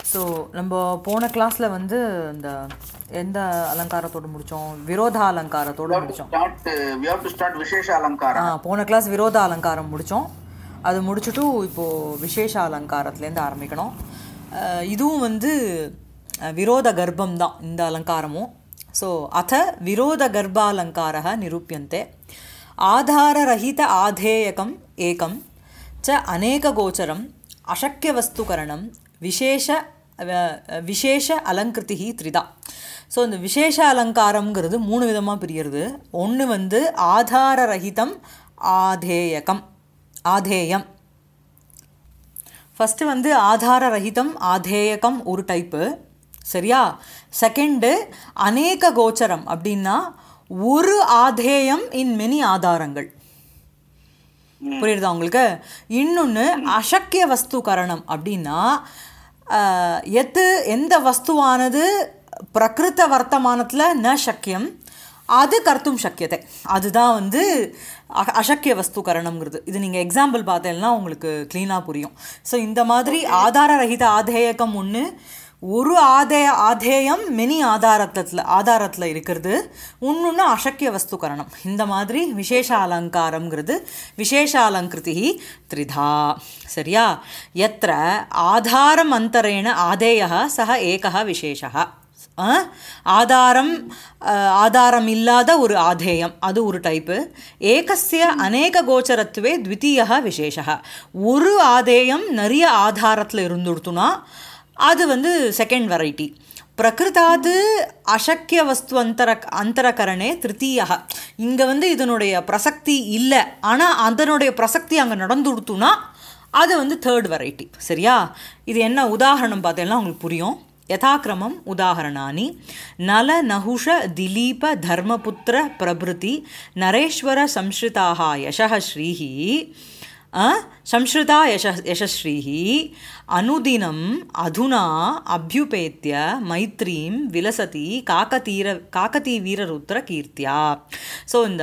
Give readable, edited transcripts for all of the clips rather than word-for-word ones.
So நம்ம போன கிளாஸில் வந்து இந்த எந்த அலங்காரத்தோடு முடித்தோம்? விரோத அலங்காரத்தோடு முடித்தோம். விசேஷ அலங்காரம். போன கிளாஸ் விரோத அலங்காரம் முடித்தோம். அது முடிச்சுட்டு இப்போது விசேஷ அலங்காரத்துலேருந்து ஆரம்பிக்கணும். இதுவும் வந்து விரோத கர்ப்பம் தான் இந்த அலங்காரமும். ஸோ அத விரோத கர்ப்பாலங்காரः நிரூப்யन्ते. ஆதாரரஹித ஆதேயகம் ஏகம் ச அநேககோச்சரம் அசக்கியவஸ்துகரணம் விசேஷ அலங்கிருதி த்ரிதா. ஸோ இந்த விசேஷ அலங்காரங்கிறது 3 விதமாக பிரிகிறது. ஒன்று வந்து ஆதாரரஹிதம் ஆதேயம். ஃபஸ்ட்டு வந்து ஆதாரரஹிதம் ஆதேயகம் ஒரு டைப்பு, சரியா? செகண்டு அநேக கோச்சரம், அப்படின்னா ஒரு ஆதேயம் இன் மெனி ஆதாரங்கள். புரியுறதா உங்களுக்கு? இன்னொன்று அசக்கிய வஸ்து கரணம், அப்படின்னா எந்த வஸ்துவானது பிரகிருத்த வர்த்தமானத்தில் ந சக்கியம் அது கர்த்தும் சக்கியத்தை, அதுதான் வந்து அசக்கிய வஸ்து கரணம்ங்கிறது. இது நீங்கள் எக்ஸாம்பிள் பார்த்தேன்னா உங்களுக்கு க்ளீனாக புரியும். ஸோ இந்த மாதிரி ஆதாரரகித ஆதேயகம் ஒன்று, ஒரு ஆதேயம் மெனி ஆதாரத்தில் இருக்கிறது, இன்னொன்று அசக்கிய வஸ்து கரணம். இந்த மாதிரி விசேஷ அலங்காரம்ங்கிறது விசேஷ அலங்கிருதி த்ரிதா, சரியா? எத்திர ஆதாரம் அந்தரேண ஆதேய சக ஏக விசேஷ. ஆதாரம் இல்லாத ஒரு ஆதேயம், அது ஒரு டைப்பு. ஏகஸ்ய அநேக கோச்சரத்துவே த்விதீய விசேஷ. ஒரு ஆதேயம் நிறைய ஆதாரத்தில் இருந்துடுத்துனா அது வந்து செகண்ட் வெரைட்டி. பிரகிருதாது அசக்கிய வஸ்து அந்தரகரணே திருத்தீயா. இங்கே வந்து இதனுடைய பிரசக்தி இல்லை, ஆனால் அதனுடைய பிரசக்தி அங்கே நடந்துடுத்துனா அது வந்து தேர்ட் வெரைட்டி, சரியா? இது என்ன உதாரணம் பார்த்தேன்னா உங்களுக்கு புரியும். யதாக்கிரமம் உதாரணானி நல நகுஷ திலீப தர்மபுத்திர பிரபிருதி நரேஸ்வர சம்ஸ்ருதாக யசः ஸ்ரீஹி சம்ஸ்ருதா யசஸ்ரீஹி அனுதினம் அதுனா அபியுபேத்ய மைத்ரீம் விலசதி காக்கதீவீரருத்ர கீர்த்தியா. ஸோ இந்த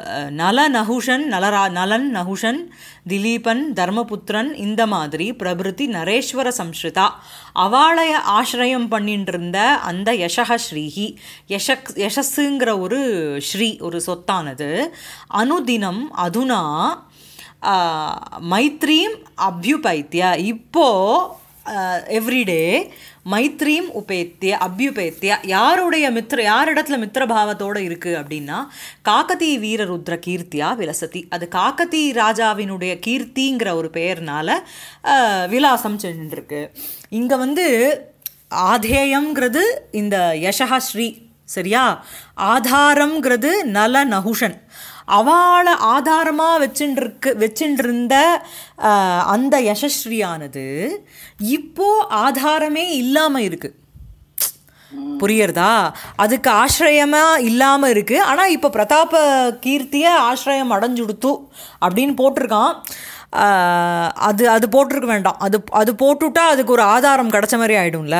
நலன் நகுஷன் திலீபன் தர்மபுத்திரன் இந்த மாதிரி பிரபிருத்தி நரேஸ்வர சம்ஸ்ருதா அவளைய ஆசிரியம் பண்ணிட்டு இருந்த அந்த யசः ஸ்ரீஹி, யசஸ்ஸுங்கிற ஒரு ஸ்ரீ, ஒரு சொத்தானது அனுதினம் அதுனா மைத்ரீம் அபியுபைத்திய, இப்போது எவ்ரிடே மைத்ரீம் அபியுபேத்திய யாரிடத்துல மித்திரபாவத்தோடு இருக்குது அப்படின்னா காக்கதி வீரருத்ர கீர்த்தியா விலசதி. அது காக்கதி ராஜாவினுடைய கீர்த்திங்கிற ஒரு பெயர்னால விலாசம் சென்றிருக்கு. இங்கே வந்து ஆதேயங்கிறது இந்த யசः ஸ்ரீ, சரியா? ஆதாரங்கிறது நல நகுஷன், அவளை ஆதாரமாக வச்சுருந்த அந்த யசஸ்ரீயானது இப்போ ஆதாரமே இல்லாமல் இருக்குது. புரியுறதா? அதுக்கு ஆசிரியமாக இல்லாமல் இருக்குது, ஆனால் இப்போ பிரதாப கீர்த்தியை ஆசிரியம் அடைஞ்சுடுத்து அப்படின்னு போட்டிருக்கான். அது போட்டிருக்க வேண்டாம், அது போட்டுவிட்டா அதுக்கு ஒரு ஆதாரம் கிடச்ச மாதிரி ஆகிடும்ல.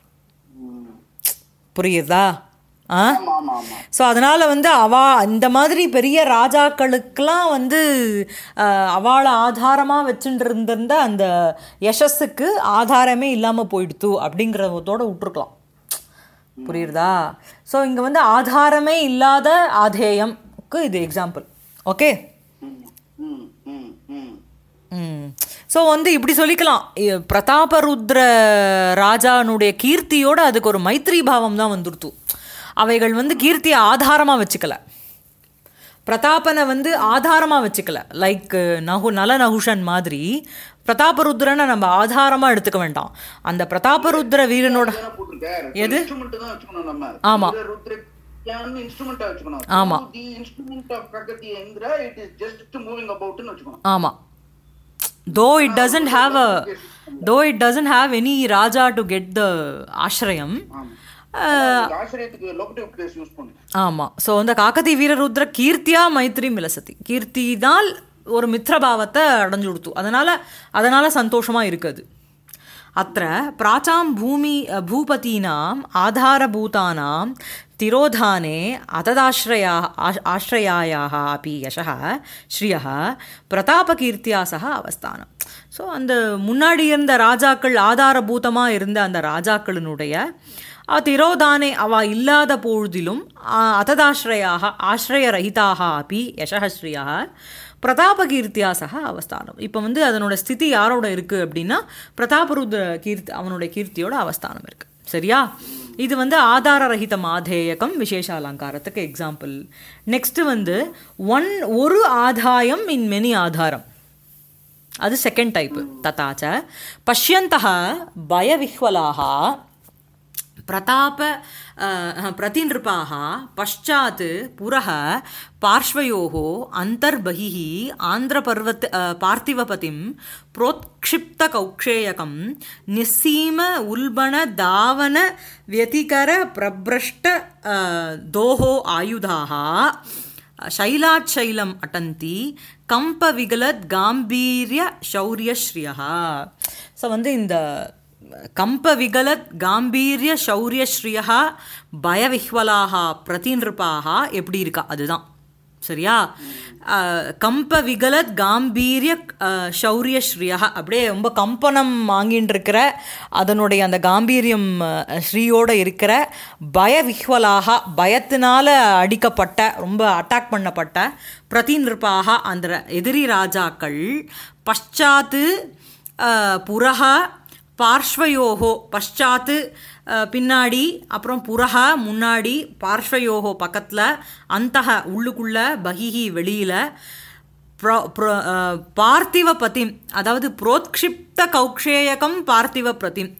புரியுறதா? ஸோ அதனால் வந்து இந்த மாதிரி பெரிய ராஜாக்களுக்கெல்லாம் வந்து அவளை ஆதாரமாக வச்சுட்டு இருந்திருந்த அந்த யசஸுக்கு ஆதாரமே இல்லாமல் போயிடுத்து அப்படிங்கிறதோடு விட்டுருக்கலாம். புரியுறதா? ஸோ இங்கே வந்து ஆதாரமே இல்லாத ஆதேயம்க்கு இது எக்ஸாம்பிள். ஓகே. ஸோ வந்து இப்படி சொல்லிக்கலாம், பிரதாபருத்ர ராஜானுடைய கீர்த்தியோடு அதுக்கு ஒரு மைத்ரி பாவம் தான் வந்துடுத்து. அவைகள் வந்து கீர்த்தியை ஆதாரமாக வச்சுக்கல, பிரதாபனை வந்து ஆதாரமாக வச்சுக்கல. லைக் நல நகுஷன் மாதிரி பிரதாபருத்ரனை நம்ம ஆதாரமாக எடுத்துக்க வேண்டாம். அந்த பிரதாபருத்ர வீரனோட எது? ஆமாம் ஆமாம் ஆமாம். Though it doesn't have any Raja to get the ஆசிரியம். ஆமாம். ஸோ அந்த காக்கதி வீரருத்ர கீர்த்தியா மைத்ரி விலசதி, கீர்த்தினால் ஒரு மித்ரபாவத்தை அடைஞ்சு கொடுத்து, அதனால் சந்தோஷமாக இருக்குது. अत्र प्राचां भूपतीनाम् आधारभूतानां तिरोधाने आश्रयायाः अपि यशः श्रियः பிரதாபகீர்த்தியா சக அவஸ்தானம். ஸோ அந்த முன்னாடி இருந்த ராஜாக்கள், ஆதாரபூதமாக இருந்த அந்த ராஜாக்களினுடைய திரோதானே அவ இல்லாத பொழுதிலும் அததாஸ்ரயாக ஆஸ்ரயரகிதாக அப்படி யசஸ்ரீயா பிரதாபகீர்த்தியா சக அவஸ்தானம். இப்போ வந்து அதனோட ஸ்திதி யாரோட இருக்குது அப்படின்னா பிரதாபருத்ர கீர்த்தி, அவனுடைய கீர்த்தியோட அவஸ்தானம் இருக்குது. சரியா? இது வந்து ஆதாரரகித மாதேயகம் விசேஷ அலங்காரத்துக்கு எக்ஸாம்பிள். நெக்ஸ்ட்டு வந்து ஒரு ஆதாயம் இன் மெனி ஆதாரம், அது செகண்ட் டைப்பு. ததாச்ச பஷ்யந்தः பயவிஹ்வலாः प्रतिनृपाः पश्चात् पुरः पार्श्वयोः अन्तर्बहिः पार्थिवपतिं प्रोत्क्षिप्तकौक्षेयकं निस्सीम उल्बण दावन व्यतिकर प्रभ्रष्ट दोहो आयुधाः शैलाच्छैलम् अटन्ति कम्पविगलद् गाम्भीर्य शौर्यश्रियः. ஸோ வந்து இந்த கம்பவிகலத் காம்பீரிய சௌரியஸ்ரீயா பயவிஹ்வலாக பிரதிநிருப்பாக எப்படி இருக்கா அதுதான். சரியா? கம்பவிகலத் காம்பீரிய சௌரியஸ்ரீயா அப்படியே ரொம்ப கம்பனம் வாங்கின்னு இருக்கிற அதனுடைய அந்த காம்பீரியம் ஸ்ரீயோடு இருக்கிற பயவிஹ்வலாக பயத்தினால அடிக்கப்பட்ட ரொம்ப அட்டாக் பண்ணப்பட்ட பிரதிநிருப்பாக அந்த எதிரி ராஜாக்கள் பశ్చాத்து புரஹ பார்ஷ்வயோகோ பశ్చాத்து பின்னாடி, அப்புறம் புரஹ முன்னாடி, பார்ஷ்வயோகோ பக்கத்தில், அந்தஹ உள்ளுக்குள்ள, பகிஹி வெளியில், பார்த்திவ பதிம் அதாவது புரோத்க்ஷிப்த கௌக்ஷேயகம் பார்த்திவ பிரதிம்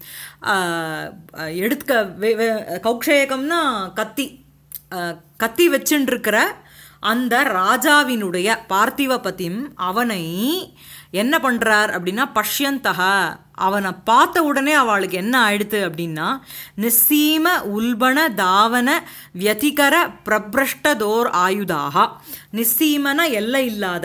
எடுக்க கௌக்ஷேயகம்னா கத்தி, கத்தி வச்சுருக்கிற அந்த ராஜாவினுடைய பார்த்திவ பதிம் அவனை என்ன பண்ணுறார் அப்படின்னா பஷ்யந்தக அவனை பார்த்த உடனே அவளுக்கு என்ன ஆயிடுத்து அப்படின்னா நிஸ்ஸீம உல்பண தாவன வியதிகர பிரப்ரஷ்டதோர் ஆயுதாக. நிஸ்ஸீமன எல்லை இல்லாத,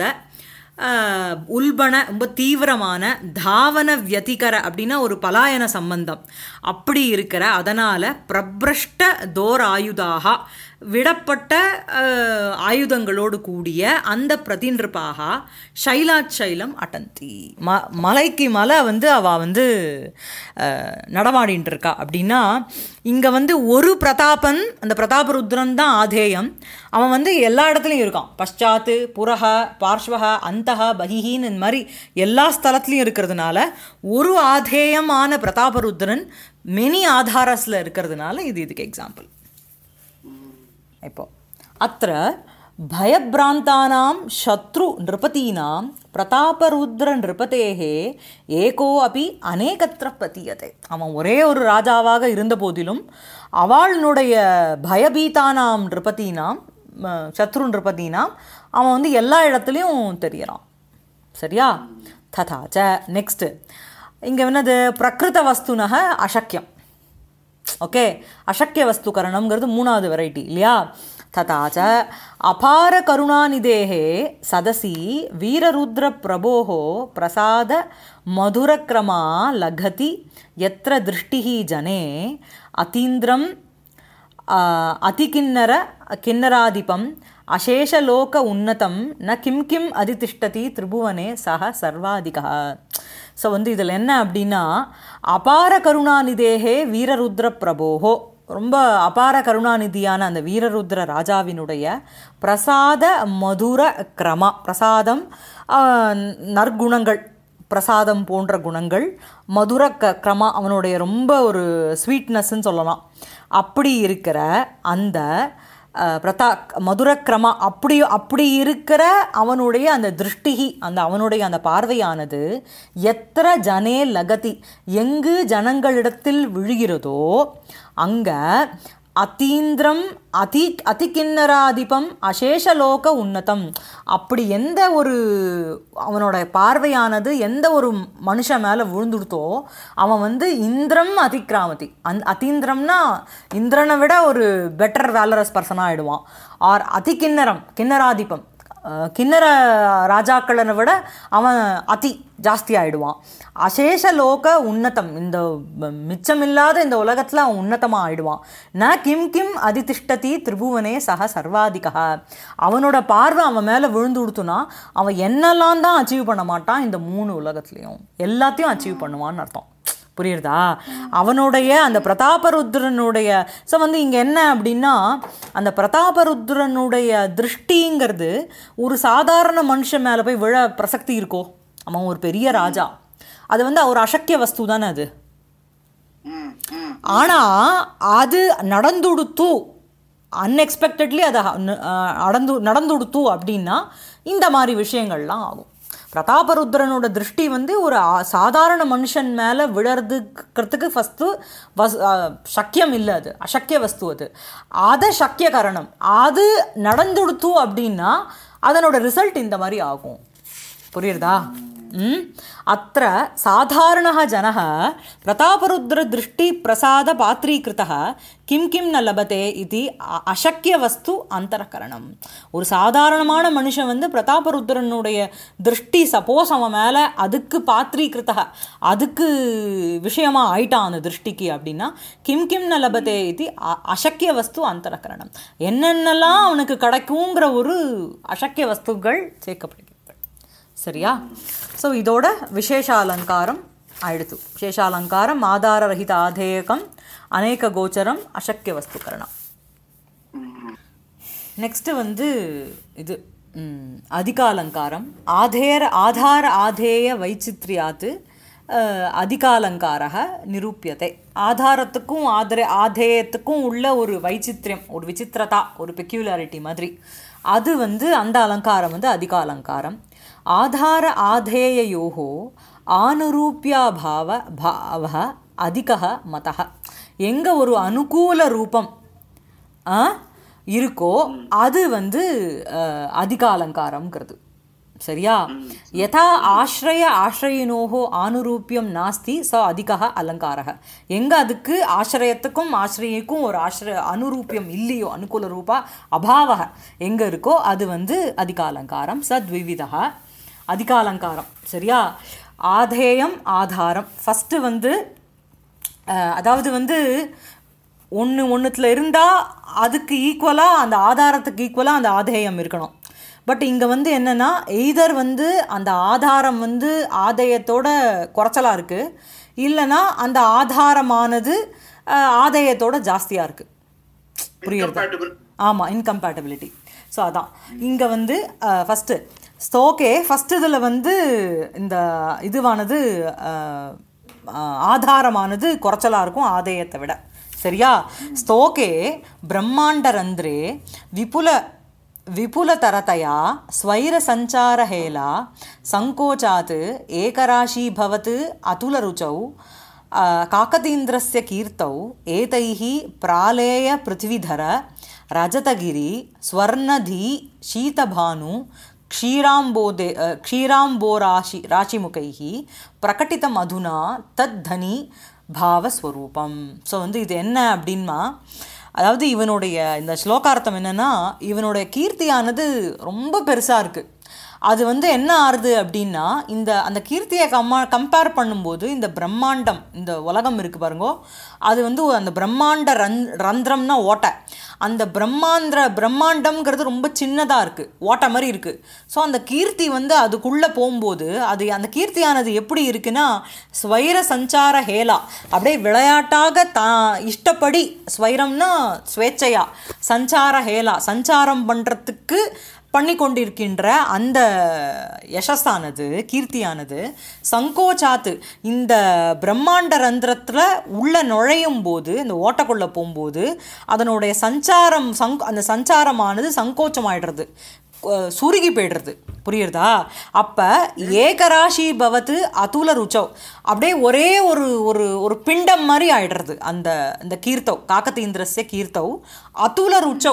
உல்பண ரொம்ப தீவிரமான, தாவன வியதிகர அப்படின்னா ஒரு பலாயன சம்பந்தம் அப்படி இருக்கிற, அதனால் பிரப்ரஷ்ட தோர் ஆயுதாக விடப்பட்ட ஆயுதங்களோடு கூடிய அந்த பிரதிநிருப்பாக சைலாச்சைலம் அட்டந்தி மலைக்கு மலை வந்து அவள் வந்து நடமாடின்னு இருக்கா. அப்படின்னா இங்கே வந்து ஒரு பிரதாபன், அந்த பிரதாபருத்ரன் தான் ஆதேயம். அவன் வந்து எல்லா இடத்துலையும் இருக்கான். பశ్చాத்து புரஹ பார்ஷ்வக அந்தஹ பகிஹின்னு இந்த மாதிரி எல்லா ஸ்தலத்துலையும் இருக்கிறதுனால ஒரு ஆதேயமான பிரதாபருத்ரன் மெனி ஆதாரஸில் இருக்கிறதுனால இதுக்கு எக்ஸாம்பிள். இப்போ அத்திர பயபிராந்தானாம் சத்ரு நிருபதீனாம் பிரதாபருத்ர நிருபதேகே ஏகோ அப்படி அநேகத்திர பிரதீயத்தை. அவன் ஒரே ஒரு ராஜாவாக இருந்த போதிலும் அவளுடைய பயபீதானாம் நிருபதீனாம் சத்ரு நிருபதீனாம் அவன் வந்து எல்லா இடத்துலையும் தெரியறான். சரியா? ததாச்ச நெக்ஸ்ட்டு இங்கே என்னது பிரகிருத வஸ்துனக அசக்கியம். ஓகே, அசக்கிய வஸ்துகரணம்ங்கிறது மூணாவது வெரைட்டி இல்லையா? ததாச்ச அபார கருணாநிதேகே சதசி வீரருத்ர பிரபோஹோ பிரசாத மதுரக்ரமா லகதி யத்ர திருஷ்டிஹி ஜனே அதீந்திரம் அதிகிண்ணர கிண்ணராதிபம் அசேஷலோக உன்னதம் ந கிம் கிம் அதிதிஷ்டதி திரிபுவனே சக சர்வாதிகா. ஸோ வந்து இதில் என்ன அப்படின்னா அபார கருணாநிதேகே வீரருத்ர பிரபோஹோ, ரொம்ப அபார கருணாநிதியான அந்த வீரருத்ர ராஜாவினுடைய பிரசாத மதுர கிரமா, பிரசாதம் நற்குணங்கள், பிரசாதம் போன்ற குணங்கள், மதுர கிரமா அவனுடைய ரொம்ப ஒரு ஸ்வீட்னஸ்ன்னு சொல்லலாம். அப்படி இருக்கிற அந்த மதுரக்கிரமா அப்படி இருக்கிற அவனுடைய அந்த திருஷ்டிகி, அந்த அவனுடைய அந்த பார்வையானது எத்திர ஜனே லகதி எங்கு ஜனங்களிடத்தில் விழுகிறதோ அங்கே அதீந்திரம் அதிகிண்ணராதிபம் அசேஷலோக உன்னதம். அப்படி எந்த ஒரு அவனோட பார்வையானது எந்த ஒரு மனுஷன் மேலே விழுந்துடுத்தோ அவன் வந்து இந்திரம் அதிக்ராமதி. அதீந்திரம்னா இந்திரனை விட ஒரு பெட்டர் வேலரஸ் பர்சனாக ஆகிடுவான். ஆர் அதிகிண்ணரம் கிண்ணராதிபம் கிண்ணற ராஜாக்களை விட அவன் அதி ஜாஸ்தி ஆகிடுவான். அசேஷ லோக உன்னதம், இந்த மிச்சமில்லாத இந்த உலகத்தில் அவன் உன்னதமாக ஆகிடுவான். ந கிம் கிம் அதிதிஷ்டதி திரிபுவனே சக சர்வாதிகா. அவனோட பார்வை அவன் மேலே விழுந்து கொடுத்துனா அவன் என்னெல்லாம் தான் அச்சீவ் பண்ண மாட்டான், இந்த 3 உலகத்துலேயும் எல்லாத்தையும் அச்சீவ் பண்ணுவான்னு அர்த்தம். புரியுறதா? அவனுடைய அந்த பிரதாபருத்ரனுடைய இங்கே என்ன அப்படின்னா, அந்த பிரதாபருத்ரனுடைய திருஷ்டிங்கிறது ஒரு சாதாரண மனுஷன் மேலே போய் விழ பிரசக்தி இருக்கோ? அவன் ஒரு பெரிய ராஜா, அது அவர் அசக்கிய வஸ்து தானே அது. ஆனால் அது நடந்துடுத்து, அன்எக்ஸ்பெக்டட்லி அதை நடந்துடுத்து அப்படின்னா இந்த மாதிரி விஷயங்கள்லாம் ஆகும். பிரதாபருத்ரனோட திருஷ்டி ஒரு சாதாரண மனுஷன் மேலே விழறதுக்கிறதுக்கு ஃபஸ்ட்டு சக்கியம் இல்லை, அது அசக்கிய வஸ்து. அதை சக்கிய காரணம் அது நடந்துடுத்து அப்படின்னா அதனோட ரிசல்ட் இந்த மாதிரி ஆகும். புரியுறதா? அத்த சாதாரண ஜனः பிரதாபருத்ர திருஷ்டி பிரசாத பாத்ரீகிருத்தः கிம் கிம் ந லபதே இது அசக்கிய வஸ்து அந்தரகரணம். ஒரு சாதாரணமான மனுஷன் பிரதாபருத்ரனுடைய திருஷ்டி சப்போஸ் அவன் மேலே அதுக்கு பாத்ரீகிருத்தः அதுக்கு விஷயமாக ஆயிட்டான் அந்த திருஷ்டிக்கு அப்படின்னா கிம் கிம் ந லபதே இது அசக்கிய வஸ்து அந்தரகரணம். என்னென்னலாம் அவனுக்கு கிடைக்குங்கிற ஒரு அசக்கிய வஸ்துகள் சேர்க்கப்படுகிறது. சரியா? ஸோ இதோட விசேஷ அலங்காரம் ஆயிடுத்து. விசேஷ அலங்காரம் ஆதாரரஹித ஆதேயகம் அநேக கோச்சரம் அசக்கிய வஸ்துகரணம். நெக்ஸ்ட்டு இது அதிகாலங்காரம். ஆதார ஆதேய வைச்சித்ரியாத்து அதிகாலங்காரக நிரூபியத்தை. ஆதாரத்துக்கும் ஆதேயத்துக்கும் உள்ள ஒரு வைச்சித்ரியம், ஒரு விசித்திரதா, ஒரு பெக்யூலாரிட்டி மாதிரி அது அந்த அலங்காரம் அதிகாலங்காரம். ஆதார ஆதேயோஹோ ஆனுரூப்யாபாவ பாவ அதிகः மதः. எங்கே ஒரு அனுகூல ரூபம் இருக்கோ அது அதிகாலங்காரம்ங்கிறது. சரியா? யதா ஆஸ்ரய ஆஸ்ரயினோஹோ ஆனுரூப்பியம் நாஸ்தி ச அதிகः அலங்காரः. எங்கே அதுக்கு ஆசிரயத்துக்கும் ஆசிரியக்கும் ஒரு அனுரூப்பியம் இல்லையோ, அனுகூல ரூபா அபாவக எங்கே இருக்கோ அது அதிகாலங்காரம். ச த்விவிதா அதிகாலங்காரம். சரியா? ஆதேயம் ஆதாரம். ஃபஸ்ட்டு அதாவது ஒன்றுத்தில் இருந்தால் அதுக்கு ஈக்குவலாக, அந்த ஆதாரத்துக்கு ஈக்குவலாக அந்த ஆதேயம் இருக்கணும். பட் இங்கே என்னென்னா எய்தர் அந்த ஆதாரம் ஆதேயத்தோட குறைச்சலாக இருக்குது, இல்லைன்னா அந்த ஆதாரமானது ஆதேயத்தோட ஜாஸ்தியாக இருக்குது. புரியுறது? ஆமாம், இன்கம்பேட்டபிலிட்டி. ஸோ அதான் இங்கே ஃபஸ்ட்டு ஸ்தோகே ஃபஸ்ட்டு இதில் இந்த இதுவானது ஆதாரமானது குறைச்சலாக இருக்கும் ஆதேயத்தை விட. சரியா? ஸ்தோகே பிரம்மாண்டரந்திரே விபுலதரதயா ஸ்வைரசஞ்சாரஹேலா சங்கோச்சாத் ஏகராஷீபவத் அதுலருச்சௌ காகதீந்திரஸ்ய கீர்த்தௌ ஏதைः பிராலேய பிருத்விதர ரஜதகிரி ஸ்வர்ணதி ஷீதபானு க்ஷீராம்போராஷிமுகைः பிரகட்டிதம் அதுனா தத் தனி பாவஸ்வரூபம். ஸோ இது என்ன அப்படின்னா, அதாவது இவனுடைய இந்த ஸ்லோகார்த்தம் என்னென்னா, இவனுடைய கீர்த்தியானது ரொம்ப பெருசாக இருக்குது. அது என்ன ஆறுது அப்படின்னா, அந்த கீர்த்தியை கம்பேர் பண்ணும்போது இந்த பிரம்மாண்டம், இந்த உலகம் இருக்குது பாருங்கோ, அது அந்த பிரம்மாண்ட ரந்திரம்னா ஓட்டை. அந்த பிரம்மாண்டம்ங்கிறது ரொம்ப சின்னதாக இருக்குது, ஓட்டை மாதிரி இருக்குது. ஸோ அந்த கீர்த்தி அதுக்குள்ளே போகும்போது அந்த கீர்த்தியானது எப்படி இருக்குன்னா, ஸ்வைர சஞ்சார ஹேலா, அப்படியே விளையாட்டாக இஷ்டப்படி, ஸ்வைரம்னா ஸ்வேச்சையா, சஞ்சார ஹேலா சஞ்சாரம் பண்ணுறதுக்கு பண்ணி கொண்டிருக்கின்ற அந்த யசஸானது, கீர்த்தியானது சங்கோச்சாத்து, இந்த பிரம்மாண்ட ரந்திரத்தில் உள்ள நுழையும் போது, இந்த ஓட்டக்குள்ளே போகும்போது அதனுடைய சஞ்சாரம் அந்த சஞ்சாரமானது சங்கோச்சமாயிடுறது, சுருகி போய்டுறது. புரியுறதா? அப்போ ஏகராஷி பவத்து அதுல ருச்சவ், அப்படியே ஒரே ஒரு பிண்டம் மாதிரி ஆயிடுறது அந்த கீர்த்தவ், காகதீந்திரஸ்ய கீர்த்தவ் அதுல ருச்சவ்,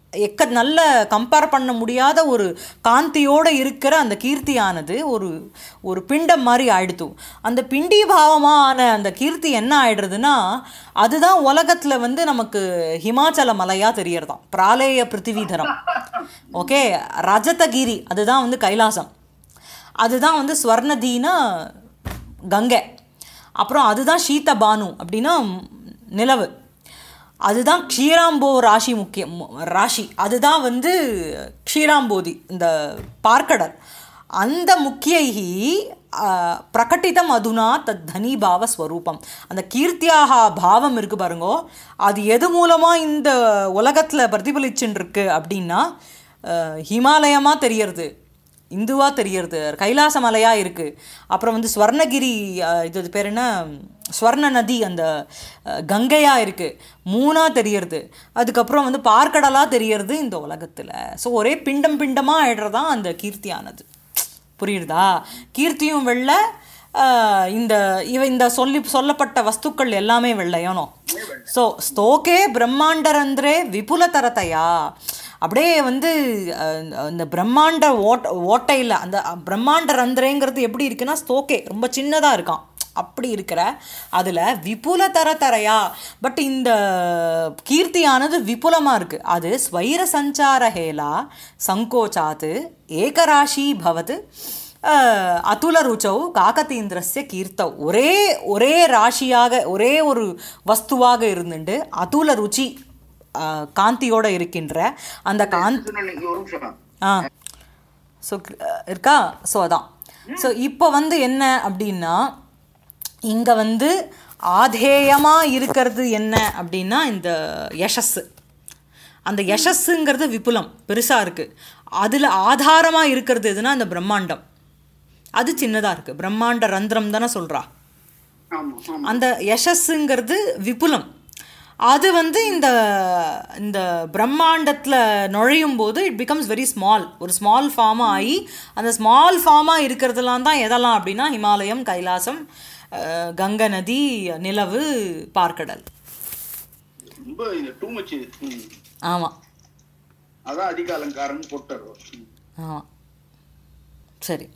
நல்ல கம்பேர் பண்ண முடியாத ஒரு காந்தியோடு இருக்கிற அந்த கீர்த்தியானது ஒரு பிண்டம் மாதிரி ஆயிடுத்து. அந்த பிண்டீபாவமான அந்த கீர்த்தி என்ன ஆயிடுறதுன்னா, அதுதான் உலகத்தில் வந்து நமக்கு ஹிமாச்சல மலையாக தெரியறதாம், பிராலேய பிருத்திவிதரம். ஓகே, ரஜதகிரி அதுதான் வந்து கைலாசம், அதுதான் வந்து ஸ்வர்ணதீனா கங்கை, அப்புறம் அதுதான் சீதபானு அப்படின்னா நிலவு, அதுதான் க்ஷீராம்போ ராசி, முக்கியம் ராசி அதுதான் வந்து க்ஷீராம்போதி இந்த பார்க்கடல். அந்த முக்கியைஹி பிரகட்டிதம் அதுனா தத் தனிபாவ ஸ்வரூபம். அந்த கீர்த்தியாக பாவம் இருக்குது பாருங்கோ, அது எது மூலமாக இந்த உலகத்தில் பிரதிபலிச்சுன்னு இருக்கு அப்படின்னா, ஹிமாலயமாக தெரியறது, இந்துவாக தெரியறது, கைலாச மலையாக இருக்குது, அப்புறம் வந்து ஸ்வர்ணகிரி இது பேர் என்ன ஸ்வர்ண நதி அந்த கங்கையாக இருக்குது, மூணாக தெரியறது, அதுக்கப்புறம் வந்து பார்க்கடலாக தெரியறது இந்த உலகத்தில். ஸோ ஒரே பிண்டம் பிண்டமாக ஆயிடுறதான் அந்த கீர்த்தியானது. புரியுறதா? கீர்த்தியும் வெள்ளை, இந்த சொல்லப்பட்ட வஸ்துக்கள் எல்லாமே வெள்ளையானோ. ஸோ ஸ்தோகே பிரம்மாண்டரந்திரே விபுலதரத்தையா, அப்படியே வந்து இந்த பிரம்மாண்ட ஓட்டையில் அந்த பிரம்மாண்ட ரந்திரேங்கிறது எப்படி இருக்குன்னா, ஸ்தோகே ரொம்ப சின்னதாக இருக்கான், அப்படி இருக்கிற அதில் விபுல தரத்தரையா, பட் இந்த கீர்த்தியானது விபுலமாக இருக்குது. அது ஸ்வைர சஞ்சார ஹேலா சங்கோச்சாத்து ஏகராசி பவது அதுல ருச்சௌ காகதீந்திரஸ்ய கீர்த்தவ். ஒரே ராசியாக ஒரே ஒரு வஸ்துவாக இருந்துட்டு அதுல ருச்சி காந்தியோடு இருக்கின்ற அந்த ஸோ இருக்கா. ஸோ அதான். ஸோ இப்போ வந்து என்ன அப்படின்னா, இங்கே வந்து ஆதேயமாக இருக்கிறது என்ன அப்படின்னா இந்த யசஸ். அந்த யசஸ்ஸுங்கிறது விபுலம் பெருசாக இருக்குது. அதில் ஆதாரமாக இருக்கிறது எதுனா இந்த பிரம்மாண்டம், அது சின்னதாக இருக்குது. பிரம்மாண்ட ரந்திரம் தானே சொல்கிறா. அந்த யசஸ்ஸுங்கிறது விபுலம், அது வந்து இந்த பிரம்மாண்டத்தில் நுழையும் போது இட் பிகம்ஸ் வெரி ஸ்மால், ஒரு ஸ்மால் ஃபார்மாக ஆகி, அந்த ஸ்மால் ஃபார்மாக இருக்கிறதுலாம் தான் எதெல்லாம் அப்படின்னா ஹிமாலயம், கைலாசம், கங்கை நதி, நிலவு, பார்க்கடல். ஆமாம், அதான் அதிக அலங்காரம் போட்டார். ஆமாம். சரி,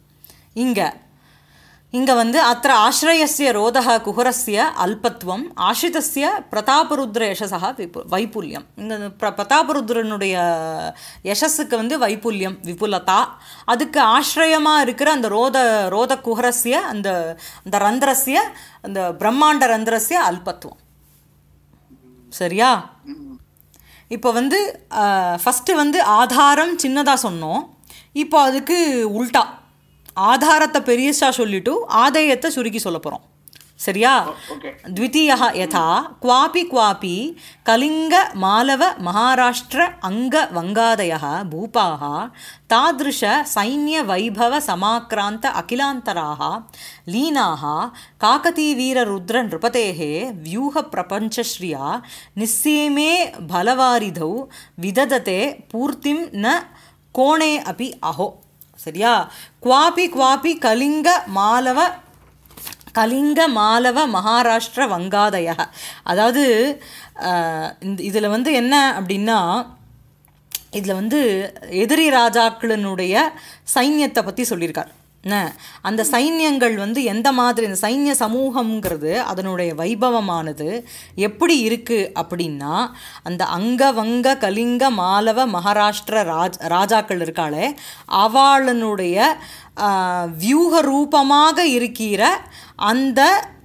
இங்கே வந்து அத்த ஆசிரயஸ்ய ரோதக குஹரஸ்ய அல்பத்வம் ஆசிரிதஸ்ய பிரதாபருத்ர யசஸா வைப்புல்யம். இங்கே பிரதாபருத்ரனுடைய யசஸுக்கு வந்து வைப்புல்யம் விபுலதா, அதுக்கு ஆசிரயமாக இருக்கிற அந்த ரோத குஹரஸ்ய அந்த ரந்திரஸ்ய அந்த பிரம்மாண்ட ரந்திரஸ்ய அல்பத்வம். சரியா? இப்போ வந்து ஃபஸ்ட்டு வந்து ஆதாரம் சின்னதாக சொன்னோம், இப்போ அதுக்கு உல்டா ஆதாரத்தை பெரியசா சொல்லிட்டு ஆதேயத்தை சுருக்கி சொல்ல போகிறோம். சரியா? த்விதீயः யதா क्वापि क्वापि कलिंग मालव महाराष्ट्र अंग वंगादयः भूपाः तादृश सैन्य वैभव समाक्रांत अखिलांतराः लीनाः काकतीवीर रुद्र नृपतेः व्यूह प्रपंचश्रिया निस्सीमे बलवारिधौ विदधते पूर्तिं न कोणे अपि अहो. சரியா? குவாபி குவாபி கலிங்க மாலவ மகாராஷ்டிர வங்காதய. அதாவது இதில் வந்து என்ன அப்படின்னா, இதில் வந்து எதிரி ராஜாக்களினுடைய சைன்யத்தை பற்றி சொல்லியிருக்கார். அந்த சைன்யங்கள் வந்து எந்த மாதிரி, இந்த சைன்ய சமூகங்கிறது அதனுடைய வைபவமானது எப்படி இருக்குது அப்படின்னா, அந்த அங்க வங்க கலிங்க மாலவ மகாராஷ்டிர ராஜாக்கள் இருக்காளே அவளுடைய வியூக ரூபமாக இருக்கிற அந்த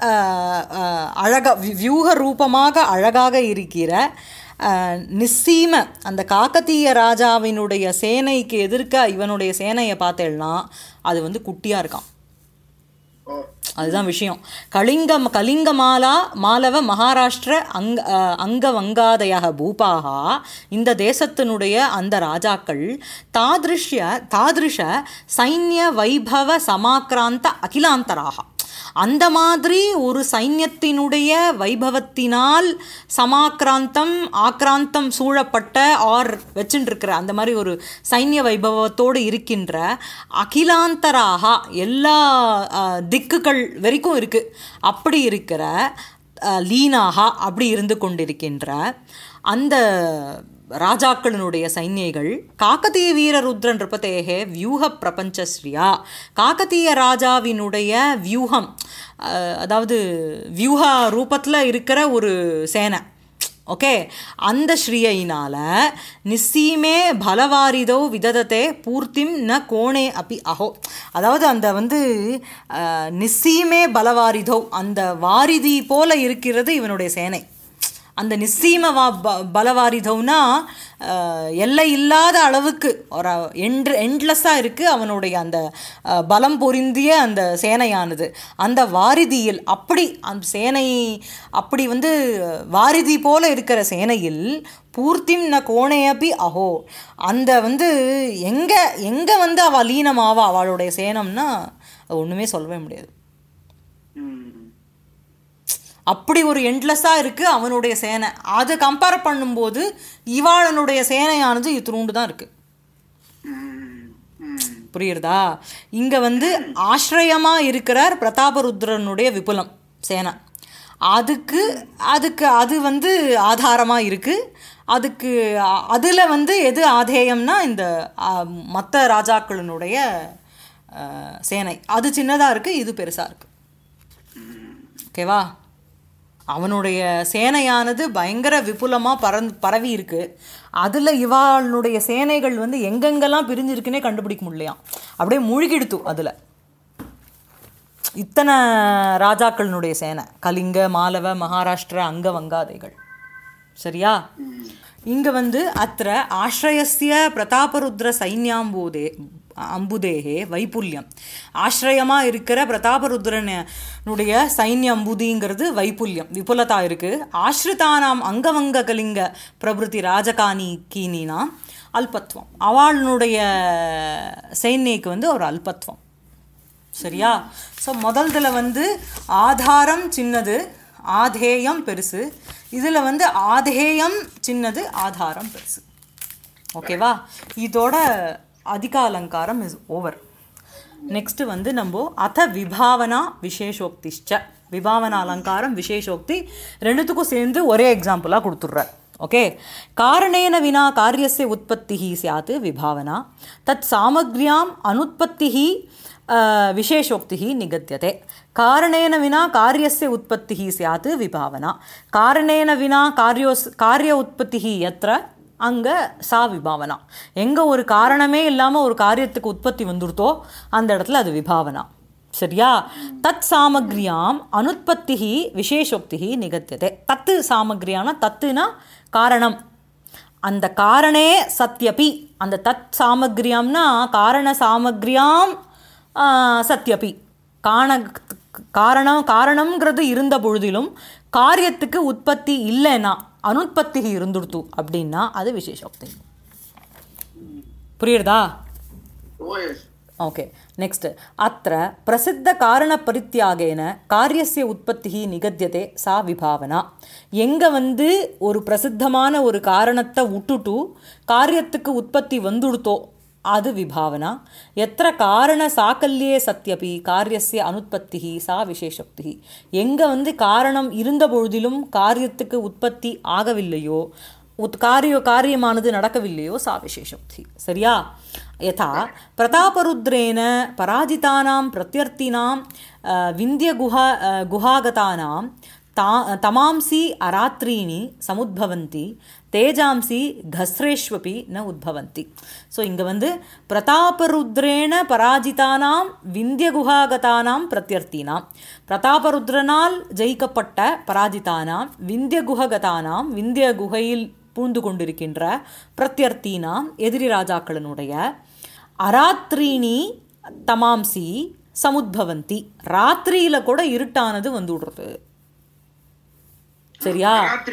வியூக ரூபமாக அழகாக இருக்கிற நிஸ்ஸீம அந்த காக்கத்தீய ராஜாவினுடைய சேனைக்கு எதிர்க்க இவனுடைய சேனையை பார்த்தேன்னா அது வந்து குட்டியாக இருக்கான். அதுதான் விஷயம். கலிங்க மாலவ மகாராஷ்டிர அங்க வங்காதய பூபாக, இந்த தேசத்தினுடைய அந்த ராஜாக்கள் தாதிருஷ சைன்ய வைபவ சமாக்ராந்த அகிலாந்தராக, அந்த மாதிரி ஒரு சைன்யத்தினுடைய வைபவத்தினால் ஆக்ராந்தம் சூழப்பட்ட ஆர் வச்சுருக்கிற அந்த மாதிரி ஒரு சைன்ய வைபவத்தோடு இருக்கின்ற அகிலாந்தராக, எல்லா திக்குகள் வரைக்கும் இருக்குது, அப்படி இருக்கிற லீனாக அப்படி இருந்து கொண்டிருக்கின்ற அந்த ராஜாக்களினுடைய சைன்யங்கள் காக்கதீய வீரருத்ர நிருபதேகே வியூக பிரபஞ்சஸ்ரீயா காக்கதீய ராஜாவினுடைய வியூகம் அதாவது வியூக ரூபத்தில் இருக்கிற ஒரு சேனை ஓகே அந்த ஸ்ரீயினால நிஸ்ஸீமே பலவாரிதோ விததத்தை பூர்த்திம் ந கோணே அப்பி அஹோ அதாவது அந்த வந்து நிஸ்ஸீமே பலவாரிதோ அந்த வாரிதி போல இருக்கிறது இவனுடைய சேனை அந்த நிஸ்ஸீம பலவாரிதோன்னா எல்லை இல்லாத அளவுக்கு ஒரு எண்ட்லெஸ்ஸாக இருக்குது அவனுடைய அந்த பலம் பொருந்திய அந்த சேனையானது அந்த வாரிதியில் அப்படி அந்த சேனை அப்படி வந்து வாரிதி போல இருக்கிற சேனையில் பூர்த்திம் ந கோணையபி அஹோ அந்த வந்து எங்கே வந்து அவள் லீனமாவா அவளுடைய சேனம்னா ஒன்றுமே சொல்லவே முடியாது அப்படி ஒரு எண்ட்லெஸ்ஸாக இருக்குது அவனுடைய சேனை அதை கம்பேர் பண்ணும்போது இவாளனுடைய சேனையானது இத்தினூண்டு தான் இருக்குது புரியுறதா இங்கே வந்து ஆசிரியமாக இருக்கிறார் பிரதாபருத்ரனுடைய விபுலம் சேனை அதுக்கு அது வந்து ஆதாரமாக இருக்குது அதுக்கு அதில் வந்து எது ஆதேயம்னா இந்த மற்ற ராஜாக்களினுடைய சேனை அது சின்னதாக இருக்குது இது பெருசாக இருக்குது ஓகேவா அவனுடைய சேனையானது பயங்கர விபுலமாக பரவி இருக்கு அதில் இவாளுடைய சேனைகள் வந்து எங்கெங்கெல்லாம் பிரிஞ்சிருக்குன்னே கண்டுபிடிக்க முடியலையாம் அப்படியே மூழ்கிடுத்து அதில் இத்தனை ராஜாக்களினுடைய சேனை கலிங்க மாலவ மகாராஷ்டிர அங்க வங்காதைகள் சரியா இங்கே வந்து அத்த ஆசிரயஸ்ய பிரதாபருத்ர அம்புதேகே வைப்புல்யம் ஆசிரியமாக இருக்கிற பிரதாபருத்ரனுடைய சைன்ய அம்புதிங்கிறது வைப்புல்யம் விபுலதா இருக்குது ஆஸ்ரிதானாம் அங்கவங்க கலிங்க பிரபுதி ராஜகாணி கீனினா அல்பத்வம் அவளுடைய சைன்யக்கு வந்து ஒரு அல்பத்வம் சரியா ஸோ முதல்ல வந்து ஆதாரம் சின்னது ஆதேயம் பெருசு இதில் வந்து ஆதேயம் சின்னது ஆதாரம் பெருசு ஓகேவா இதோட அதிக அலங்காரம் இஸ் ஓவர் நெக்ஸ்ட் வந்து நம்ம அத விபாவனா விசேஷோக்திஷ்ச விபாவனா அலங்காரம் விசேஷோக்தி ரெண்டுத்துக்கும் சேர்ந்து ஒரே எக்ஸாம்பிளாக கொடுத்துட்றார் ஓகே காரணேன வினா காரியஸ்ய உற்பத்திஹி ஸ்யாத் விபாவனா தத் சாமக்ரியாம் அனுத்பத்திஹி விசேஷோக்திஹி நிகத்தியதே காரணேன வினா காரியஸ்ய உற்பத்திஹி ஸ்யாத் விபாவனா காரணேன வினா காரிய உற்பத்திஹி யத்ர அங்கே சா விபாவனா எங்கே ஒரு காரணமே இல்லாமல் ஒரு காரியத்துக்கு உற்பத்தி வந்துடுத்தோ அந்த இடத்துல அது விபாவனா சரியா தத் சாமக்ரியாம் அனுத்பத்திஹி விசேஷோக்திஹி நிகத்தியதே தத்து சாமக்ரியானா தத்துனா காரணம் அந்த காரணே சத்யபி அந்த தத் சாமக்ரியாம்னா காரண சாமக்ரியாம் சத்யபி காரணம்ங்கிறது இருந்த பொழுதிலும் காரியத்துக்கு உற்பத்தி இல்லைன்னா அனுற்பத்தி இருந்துடுத்து அப்படின்னா அது விசேஷோக்தி புரியுறதா ஓகே நெக்ஸ்ட் அத்த பிரசித்த காரண பரித்தியாகேன காரியஸ்ய உற்பத்தி நிகத்தியதே சா விபாவனா எங்கே வந்து ஒரு பிரசித்தமான ஒரு காரணத்தை விட்டுட்டு காரியத்துக்கு உற்பத்தி வந்துடுத்தோ அது விபாவனா எத்திர காரண சாக்கல்யே சத்யபி காரியஸ்ய அனுத்பத்தி சா விசேஷோக்தி எங்கே வந்து காரணம் இருந்த பொழுதிலும் காரியத்துக்கு உற்பத்தி ஆகவில்லையோ காரியமானது நடக்கவில்லையோ சா விசேஷோக்தி சரியா யதா பிரதாபருத்ரேன பராஜிதானாம் பிரத்யர்த்தினாம் குஹாகதானாம் தமாம்சி அராத்ரீணி சமுத்பவந்தி தேஜாம்சி கஸ்ரேஷ்வபி ந உத்பவந்தி ஸோ இங்கே வந்து பிரதாபருத்ரேன பராஜிதானாம் விந்தியகுஹாகதானாம் பிரத்யர்த்தினாம் பிரதாபருத்ரனால் ஜெயிக்கப்பட்ட பராஜிதானாம் விந்தியகுஹகதானாம் விந்திய குகையில் பூந்து கொண்டிருக்கின்ற பிரத்யர்த்தினாம் எதிரி ராஜாக்களினுடைய அராத்ரீணி தமாம்சி சமுத்பவந்தி ராத்திரியில் கூட இருட்டானது வந்து விடுறது சரியா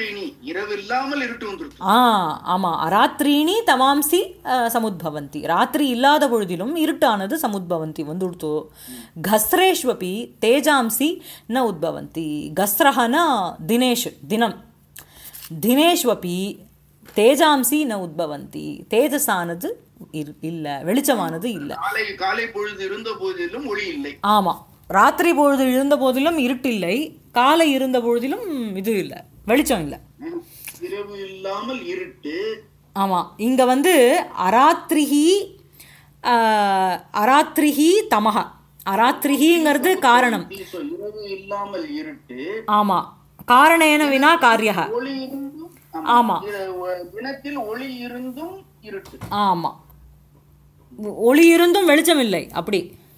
ஆமா அராத்ரீணி தமாம்சி சமுத்பவந்தி ராத்திரி இல்லாத பொழுதிலும் இருட்டானது சமுத்பவந்தி வந்துடுத்தோ கஸ்ரேஷ்வபி தேஜாம்சி ந உத்பவந்தி கஸ்ரஹனா தினம் தினேஷ்வபி தேஜாம்சி ந உத்பவந்தி தேஜஸானது இல்லை வெளிச்சமானது இல்லை காலை பொழுது இருந்த போதிலும் ஒளி இல்லை ஆமா ராத்திரி பொழுது இருந்த போதிலும் இருட்டில்லை காலை இருந்த பொழுதிலும் இது இல்லை வெளிச்சம் இல்லை இரவு இல்லாமல் இருட்டு ஆமாம், இங்கே வந்து அராத்திரிஹி அராத்திரிஹி தமஹ. அராத்திரிஹிங்கிறது காரணம். இரவு இல்லாமல் இருட்டு. ஆமாம், காரணேன வினா காரியக. ஒளி இருந்தும். ஆமாம், தினத்தில் ஒளி இருந்தும் இருட்டு. ஆமாம், ஒளி இருந்தும் வெளிச்சம் இல்லை அப்படி.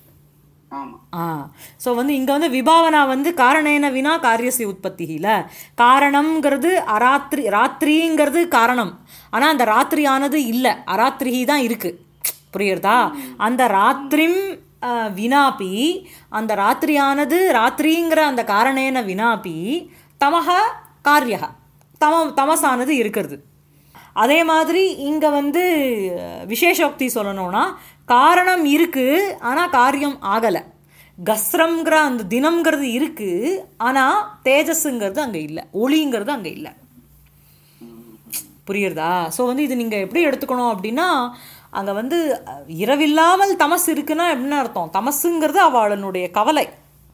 ஸோ வந்து இங்கே வந்து விபாவனா வந்து காரணேன வினா காரியசிய உற்பத்தியில் காரணம்ங்கிறது ராத்திரிங்கிறது காரணம். ஆனால் அந்த ராத்திரியானது இல்லை, அராத்திரிஹி தான் இருக்குது. புரியுறதா? அந்த ராத்திரிம் வினாப்பி, அந்த ராத்திரியானது ராத்திரிங்கிற அந்த காரணேன வினாப்பி தமஹ காரியக, தமசானது இருக்கிறது. அதே மாதிரி இங்கே வந்து விசேஷோக்தி சொல்லணும்னா காரணம் இருக்குது ஆனால் காரியம் ஆகலை. கஸ்ரம்ங்கிற அந்த தினம்ங்கிறது இருக்குது ஆனால் தேஜஸ்ங்கிறது அங்கே இல்லை, ஒளிங்கிறது அங்கே இல்லை. புரியுறதா? ஸோ வந்து இது நீங்கள் எப்படி எடுத்துக்கணும் அப்படின்னா, அங்கே வந்து இரவில்லாமல் தமஸ் இருக்குன்னா எப்படின்னு அர்த்தம்? தமஸுங்கிறது அவளுடைய கவலை.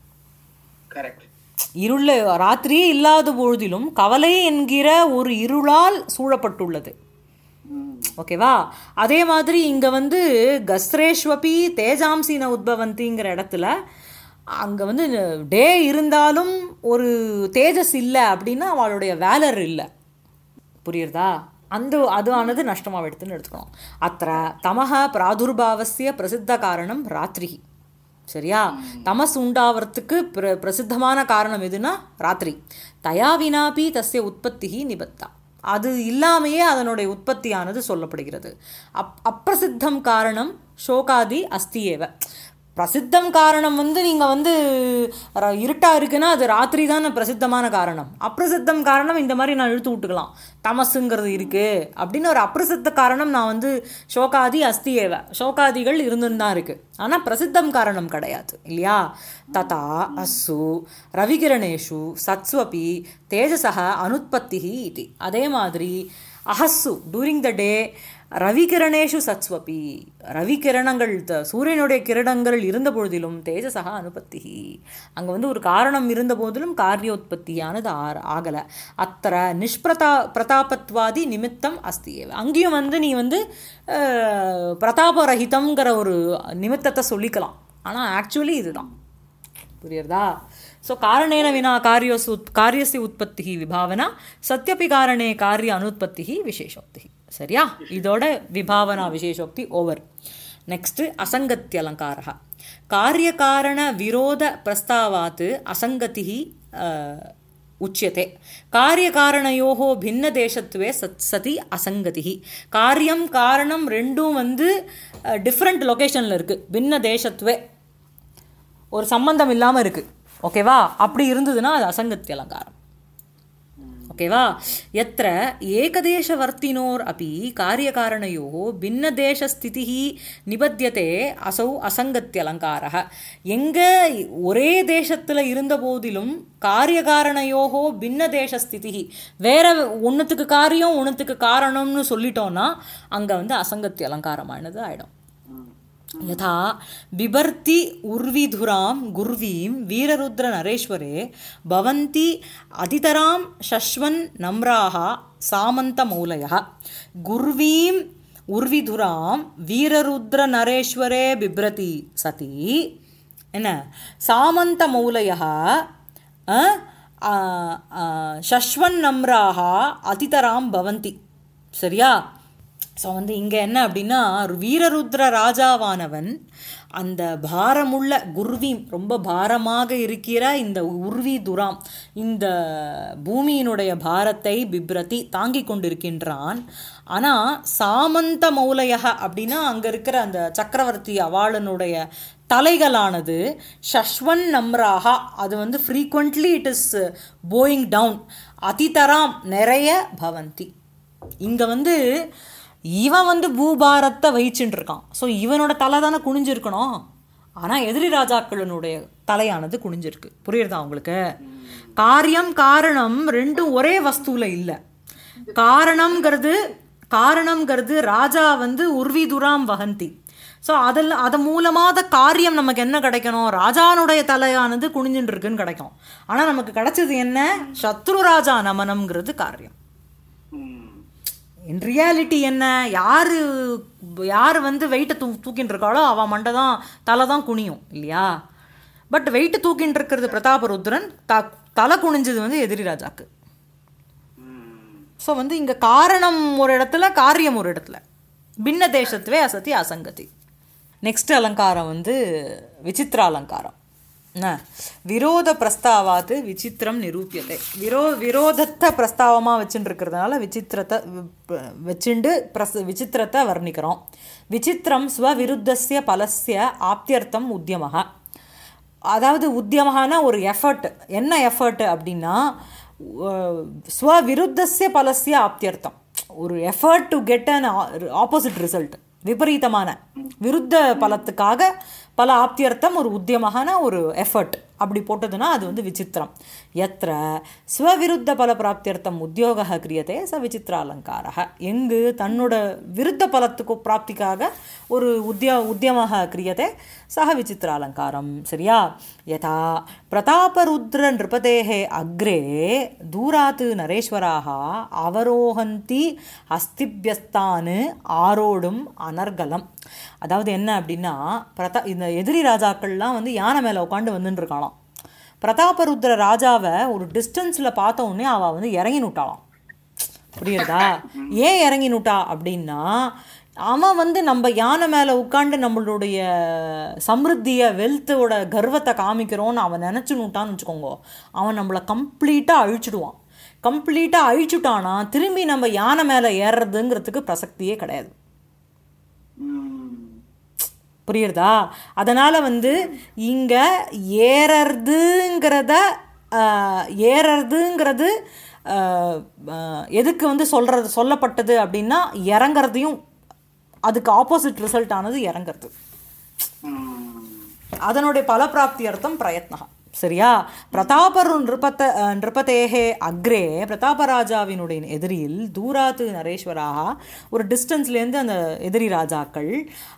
இருள ராத்திரியே இல்லாத பொழுதிலும் கவலை என்கிற ஒரு இருளால் சூழப்பட்டுள்ளது. ஓகேவா? அதே மாதிரி இங்கே வந்து கஸ்ரேஷ்வபி தேஜாம்சின உத்பவந்திங்கிற இடத்துல அங்கே வந்து டே இருந்தாலும் ஒரு தேஜஸ் இல்லை அப்படின்னா அவளுடைய வேலர் இல்லை. புரியுறதா? அது ஆனது நஷ்டமாக எடுத்துன்னு எடுத்துக்கணும். அத்த தமஹ பிராதுர்பாவசிய பிரசித்த காரணம் ராத்திரி. சரியா? தமஸ் உண்டாவதுக்கு பிரசித்தமான காரணம் எதுனா ராத்திரி. தயா வினாபி தஸ்ய உற்பத்தி நிபத்தா, அது இல்லாமையே அதனுடைய உற்பத்தியானது சொல்லப்படுகிறது. அப்பிரசித்தம் காரணம் சோகாதி அஸ்தியேவ. பிரசித்தம் காரணம் வந்து நீங்கள் வந்து இருட்டாக இருக்குன்னா அது ராத்திரி தானே பிரசித்தமான காரணம். அப்பிரசித்தம் காரணம் இந்த மாதிரி நான் இழுத்து விட்டுக்கலாம், தமசுங்கிறது இருக்குது அப்படின்னு ஒரு அப்பிரசித்த காரணம் நான் வந்து சோகாதி அஸ்தியேவ, சோகாதிகள் இருந்துன்னு தான் இருக்குது. ஆனால் பிரசித்தம் காரணம் கிடையாது இல்லையா? ததா அஸ்ஸு ரவிகிரணேஷு சத்ஸ்வபி தேஜசக அனுத்பத்தி இது. அதே மாதிரி அஹஸ்ஸு டூரிங் த டே ரவிகிரணேஷு சத்ஸ்வபி, ரவிகிரணங்கள் சூரியனுடைய கிரணங்கள் இருந்த பொழுதிலும் தேஜசக அனுபத்தி, அங்கே வந்து ஒரு காரணம் இருந்த போதிலும் காரியோத்பத்தியானது ஆகலை. அத்தர பிரதாபத்வாதி நிமித்தம் அஸ்தியேவ. அங்கேயும் வந்து நீ வந்து பிரதாபரஹிதம்ங்கிற ஒரு நிமித்தத்தை சொல்லிக்கலாம், ஆனால் ஆக்சுவலி இதுதான். புரியுறதா? ஸோ காரணேன வினா காரியஸ்ய உற்பத்தி விபாவனா சத்யபி காரணே காரிய அனுத்பத்தி விசேஷோக்தி. சரியா? இதோட விபாவனா விசேஷோக்தி ஓவர். நெக்ஸ்ட் அசங்கத்திய அலங்காரः. காரியகாரண விரோத பிரஸ்தாவாத் அசங்கதி உச்சியதே. காரியகாரணையோஹோ பின்ன தேசத்துவே சதி அசங்கதி. காரியம் காரணம் ரெண்டும் வந்து டிஃப்ரெண்ட் லொக்கேஷனில் இருக்குது, பின்ன தேசத்துவே ஒரு சம்பந்தம் இல்லாமல் இருக்குது. ஓகேவா? அப்படி இருந்ததுன்னா அது அசங்கத்திய அலங்காரம். ஓகேவா? எத்திர ஏகதேசவர்த்தினோர் அப்படி காரியகாரணையோ பின்னதேசஸ்திதி நிபத்தியதே அசௌ அசங்கத்திய அலங்காரः. எங்கே ஒரே தேசத்தில் இருந்த போதிலும் காரியகாரணையோகோ பின்னதேசஸ்திதி, வேற ஒன்றுத்துக்கு காரியம் ஒன்றுத்துக்கு காரணம்னு சொல்லிட்டோன்னா அங்கே வந்து அசங்கத்திய அலங்காரமானது ஆகிடும். யதா பிபர்த்தி உர்விதுராம் குர்வீம் வீரருத்ர நரேஸ்வரே பவந்தி அதிதராம் ஷஸ்வன் நம்ராஹ சாமந்த மௌலயः. குர்வீம் உர்விதுராம் வீரருத்ர நரேஸ்வரே பிப்ரதி சதி என்ன சாமந்த மௌலயः ஷஸ்வன் நம்ராஹ அதிதராம் பவந்தி. சரியா? ஸோ வந்து இங்கே என்ன அப்படின்னா, வீரருத்ர ராஜாவானவன் அந்த பாரமுள்ள குர்வீம், ரொம்ப பாரமாக இருக்கிற இந்த உர்வி துராம், இந்த பூமியினுடைய பாரத்தை பிப்ரதி தாங்கி கொண்டிருக்கின்றான். ஆனால் சாமந்த மௌலயக அப்படின்னா அங்கே இருக்கிற அந்த சக்கரவர்த்தி அவளுடைய தலைகளானது ஷஸ்வன் நம்ராகா, அது வந்து ஃப்ரீக்வெண்ட்லி இட் இஸ் போயிங் டவுன். அதிதராம் நிறைய பவந்தி. இங்கே வந்து இவன் வந்து பூபாரத்தை வகிச்சுட்டு இருக்கான். ஸோ இவனோட தலை தானே குனிஞ்சிருக்கணும், ஆனால் எதிரி ராஜாக்களினுடைய தலையானது குனிஞ்சிருக்கு. புரியுறதா உங்களுக்கு? காரியம் காரணம் ரெண்டும் ஒரே வஸ்துவில் இல்லை. காரணம்ங்கிறது ராஜா வந்து உர்வி துராம் வகந்தி. ஸோ அது மூலமாக காரியம் நமக்கு என்ன கிடைக்கணும்? ராஜானுடைய தலையானது குனிஞ்சுட்டு இருக்குன்னு கிடைக்கும். ஆனால் நமக்கு கிடைச்சது என்ன? சத்ரு ராஜா நமனம்ங்கிறது காரியம். இன் ரியாலிட்டி என்ன, யார் யார் வந்து வெயிட்டை தூக்கின்னு இருக்காளோ அவள் மண்டை தான் தலை தான் குனியும் இல்லையா. பட் வெயிட்டு தூக்கின்னு இருக்கிறது பிரதாபருத்ரன், தலை குனிஞ்சது வந்து எதிரி ராஜாக்கு. ஸோ வந்து இங்கே காரணம் ஒரு இடத்துல, காரியம் ஒரு இடத்துல. பின்ன தேசத்துவே அசதி அசங்கதி. நெக்ஸ்ட் அலங்காரம் வந்து விசித்திர அலங்காரம். விரோத பிரஸ்தாவாத்து விசித்திரம் நிரூபியத்தை. விரோதத்தை பிரஸ்தாவமாக வச்சுட்டு இருக்கிறதுனால விசித்திரத்தை வச்சுண்டு விசித்திரத்தை வர்ணிக்கிறோம். விசித்திரம் ஸ்வவிருத்தஸ்ய பலஸ்ய ஆப்தியர்த்தம் உத்தியமக. அதாவது உத்தியமகான ஒரு எஃபர்ட். என்ன எஃபர்ட் அப்படின்னா ஸ்வவிருத்தஸ்ய பலஸ்ய ஆப்தியர்த்தம், ஒரு effort to get an opposite result, விபரீதமான விருத்த பலத்துக்காக பல ஆப்தியர்த்தம், ஒரு உத்தியமான ஒரு எஃபர்ட் அப்படி போட்டதுன்னா அது வந்து விசித்திரம். எத்திர ஸ்வவிருத்த பல பிராப்தியர்த்தம் உத்தியோக கிரியதே ச விசித்திர அலங்காரः. எங்கு தன்னோட விருத்த பலத்துக்கு பிராப்திக்காக ஒரு உத்தியமாக கிரியதே சக விசித்திர அலங்காரம். சரியா. யதா பிரதாபருத்ர நிருபதேஹே அக்ரே தூராத் நரேஸ்வராः அவரோஹந்தி அஸ்திபியஸ்தான் ஆரோடும் அனர்கலம். அதாவது என்ன அப்படின்னா இந்த எதிரி ராஜாக்கள்லாம் வந்து யானை மேலே உட்காந்து வந்துட்டு இருக்காளாம். பிரதாபருத்ர ராஜாவை ஒரு டிஸ்டன்ஸில் பார்த்த உடனே அவள் வந்து இறங்கினுட்டாளாம். புரியுறதா? ஏன் இறங்கினுட்டா அப்படின்னா அவன் வந்து நம்ம யானை மேலே உட்காந்து நம்மளுடைய சம்ருத்தியை வெல்த்தோட கர்வத்தை காமிக்கிறோன்னு அவன் நினச்சுனுட்டான்னு வச்சுக்கோங்க, அவன் நம்மளை கம்ப்ளீட்டாக அழிச்சுடுவான். கம்ப்ளீட்டாக அழிச்சுட்டானா திரும்பி நம்ம யானை மேலே ஏறுறதுங்கிறதுக்கு பிரசக்தியே கிடையாது. புரியுறதா? அதனால் வந்து இங்கே ஏறறதுங்கிறது எதுக்கு வந்து சொல்லப்பட்டது அப்படின்னா இறங்கிறதையும் அதுக்கு ஆப்போசிட் ரிசல்ட் ஆனது இறங்கிறது. அதனுடைய பலப்பிராப்தி அர்த்தம் பிரயத்னம். சரியா. பிரதாபரு நிருபதேஹே அக்ரே, பிரதாபராஜாவினுடைய எதிரியில் தூராத்து நரேஸ்வராக, ஒரு டிஸ்டன்ஸ்லேருந்து அந்த எதிரி ராஜாக்கள்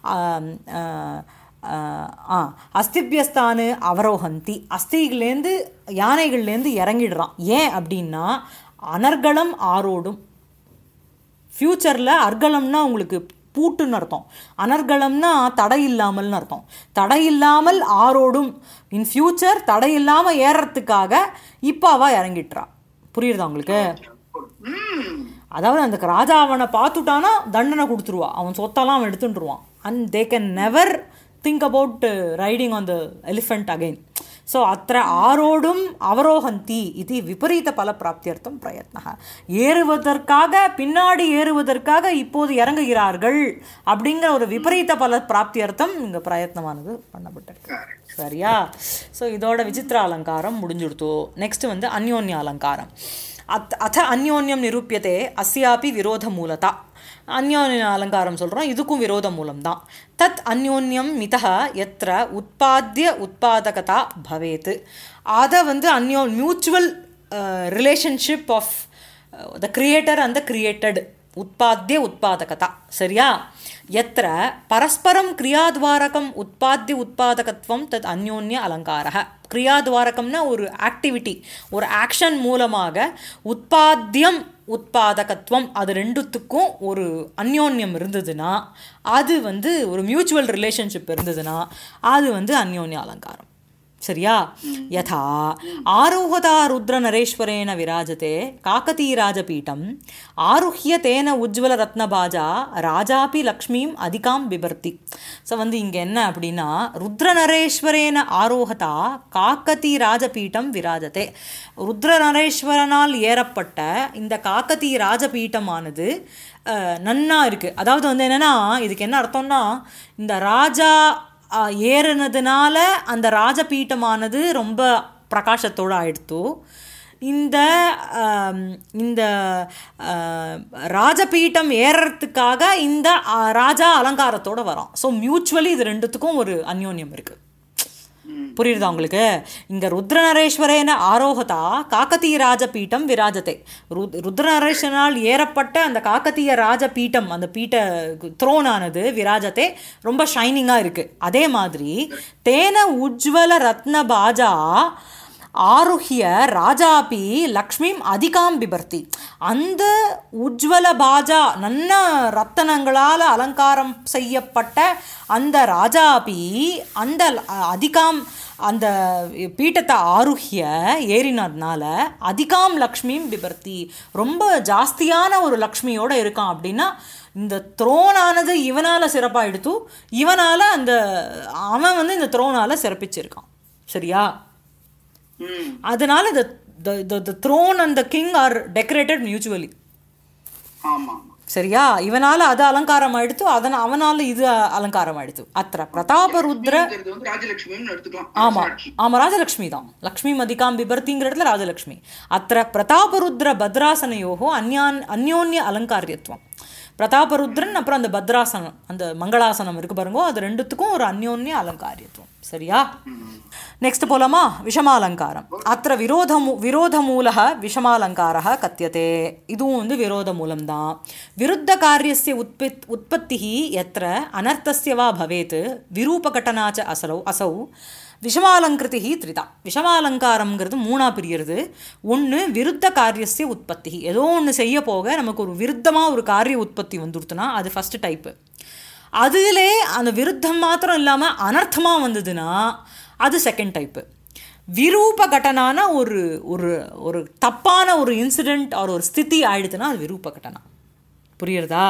அஸ்திபியஸ்தானு அவரோஹந்தி, அஸ்திகள்லேருந்து யானைகள்லேருந்து இறங்கிடுறான். ஏன் அப்படின்னா அனர்கலம் ஆரோடும். ஃப்யூச்சரில் அர்கலம்னா உங்களுக்கு பூட்டுன்னு அர்த்தம், அனர்கலம்னா தடை இல்லாமல்னு அர்த்தம். தடை இல்லாமல் ஆரோடும், இன் ஃபியூச்சர் தடை இல்லாமல் ஏறத்துக்காக இப்போ அவள் இறங்கிட்டுறா. புரியுறதா உங்களுக்கு? அதாவது அந்த ராஜா அவனை பார்த்துட்டானா தண்டனை கொடுத்துருவா, அவன் சொத்தெல்லாம் அவன் எடுத்துட்டுருவான். And they can never think about riding on the elephant again. So அத்த ஆரோடும் அவரோஹந்தி இது விபரீத பல பிராப்தியர்த்தம் பிரயத்ன. ஏறுவதற்காக, பின்னாடி ஏறுவதற்காக இப்போது இறங்குகிறார்கள் அப்படிங்கிற ஒரு விபரீத பல பிராப்தியர்த்தம் இங்கே பிரயத்னமானது பண்ணப்பட்டிருக்கு. சரியா. ஸோ இதோட விசித்திர அலங்காரம் முடிஞ்சுடுத்தோ. நெக்ஸ்ட் வந்து அந்யோன்ய அலங்காரம். அத்த அந்யோன்யம் நிரூபியதே அஸ்யாபி விரோத மூலதா. அந்யோன்ய அலங்காரம் சொல்கிறோம், இதுக்கும் விரோத மூலம்தான். தத் அந்யோன்யம் மிதः எத்திர உற்பத்திய உற்பத்தகதா பவேத். அதை வந்து mutual relationship of the creator and the created, உற்பத்திய உற்பத்தகதா. சரியா. எத்திர பரஸ்பரம் கிரியாத்வாரகம் உற்பத்திய உற்பத்தகத்துவம் தத் அந்யோன்ய அலங்காரः. கிரியாத்வாரகம்னா ஒரு ஆக்டிவிட்டி, ஒரு ஆக்ஷன் மூலமாக உற்பத்தியம் உற்பத்தகத்துவம், அது ரெண்டுத்துக்கும் ஒரு அந்யோன்யம் இருந்ததுன்னா, அது வந்து ஒரு மியூச்சுவல் ரிலேஷன்ஷிப் இருந்ததுன்னா அது வந்து அந்யோன்ய அலங்காரம். சரியா. யதா ஆரோஹதா ருத்ர நரேஸ்வரேன விராஜதே காக்கதீராஜபீட்டம் ஆருஹ்ய தேன உஜ்வல ரத்னபாஜா ராஜாபி லக்ஷ்மீம் அதிகாம் பிபர்த்தி. ஸோ வந்து இங்கே என்ன அப்படின்னா ருத்ரநரேஸ்வரேன ஆரோஹதா காக்கதி ராஜபீட்டம் விராஜதே. ருத்ரநரேஸ்வரனால் ஏறப்பட்ட இந்த காக்கதி ராஜபீட்டமானது நன்னா இருக்குது. அதாவது வந்து என்னென்னா இதுக்கு என்ன அர்த்தம்னா, இந்த ராஜா ஏறினதுனால அந்த ராஜபீட்டமானது ரொம்ப பிரகாசத்தோடு ஆயிடுத்து. இந்த இந்த ராஜபீட்டம் ஏறுறதுக்காக இந்த ராஜா அலங்காரத்தோடு வரோம். ஸோ மியூச்சுவலி இது ரெண்டுத்துக்கும் ஒரு அந்யோன்யம் இருக்குது. புரியுதா உங்களுக்கு? இங்கே ருத்ரநரேஸ்வரேன ஆரோகதா காக்கதீய ராஜபீட்டம் விராஜத்தை. ருத்ரநரேஸ்வரனால் ஏறப்பட்ட அந்த காக்கதீய ராஜபீட்டம், அந்த பீட்ட த்ரோனானது விராஜத்தை ரொம்ப ஷைனிங்காக இருக்குது. அதே மாதிரி தேன உஜ்வல ரத்ன பாஜா ஆருஹ்ய ராஜாபி லக்ஷ்மிம் அதிகாம் பிபர்த்தி. அந்த உஜ்வல பாஜா நல்ல ரத்தனங்களால் அலங்காரம் செய்யப்பட்ட அந்த ராஜாபி அந்த அதிகாம் அந்த பீட்டத்தை ஆருஹ்ய ஏறினதுனால அதிகாம் லக்ஷ்மியும் பிபர்த்தி ரொம்ப ஜாஸ்தியான ஒரு லக்ஷ்மியோடு இருக்கான். அப்படின்னா இந்த த்ரோனானது இவனால் சிறப்பாக எடுத்து இவனால் அவன் வந்து இந்த த்ரோனால் சிறப்பிச்சிருக்கான். சரியா? அதனால the throne and the king are decorated mutually. சரியா? இவனால அது அலங்காரம் ஆயிடுத்து, அவனால இது அலங்காரம் ஆயிடுத்து. அத்திர பிரதாபருத்ர ஆமா ஆமா ராஜலக்ஷ்மி தான். லக்ஷ்மி மதிகாம் பிபர்த்திங்கிற இடத்துல ராஜலக்ஷ்மி. அத்திர பிரதாபருத்ர பத்ராசனையோகோ அந்யோன்ய அலங்காரியத்துவம். பிரதாபருத்ரன் அப்புறம் அந்த பத்ராசனம் அந்த மங்களாசனம் இருக்கு பாருங்க, அது ரெண்டுத்துக்கும் ஒரு அந்யோன்ய அலங்காரியத்துவம். சரியா? நெக்ஸ்ட் போலாமா? விஷமாலங்காரம். அத்த விரோதமூல விஷமாலங்கார கத்தியதே. இதுவும் வந்து விரோத மூலம்தான். விருத்த காரியஸ்ய உற்பத்தி எத்திர அனர்த்தஸ்ய வா பவேத் விரூபகட்டனாச்ச அசௌ விஷமாலங்கிருதி த்ரிதா. விஷமாலங்காரம்ங்கிறது மூணா பிரிகிறது. ஒன்று விருத்த காரியஸ்ய உற்பத்தி, ஏதோ ஒன்று செய்ய போக நமக்கு ஒரு விருத்தமாக ஒரு காரிய உற்பத்தி வந்துடுத்துனா அது ஃபஸ்ட்டு டைப்பு. அதிலே அந்த விருத்தம் மாத்திரம் இல்லாமல் அனர்த்தமாக வந்ததுன்னா அது செகண்ட் டைப்பு. விரூபகட்டனான ஒரு ஒரு ஒரு தப்பான ஒரு இன்சிடெண்ட் ஒரு ஸ்திதி ஆயிடுதுன்னா அது விரூபகட்டனா. புரியுறதா?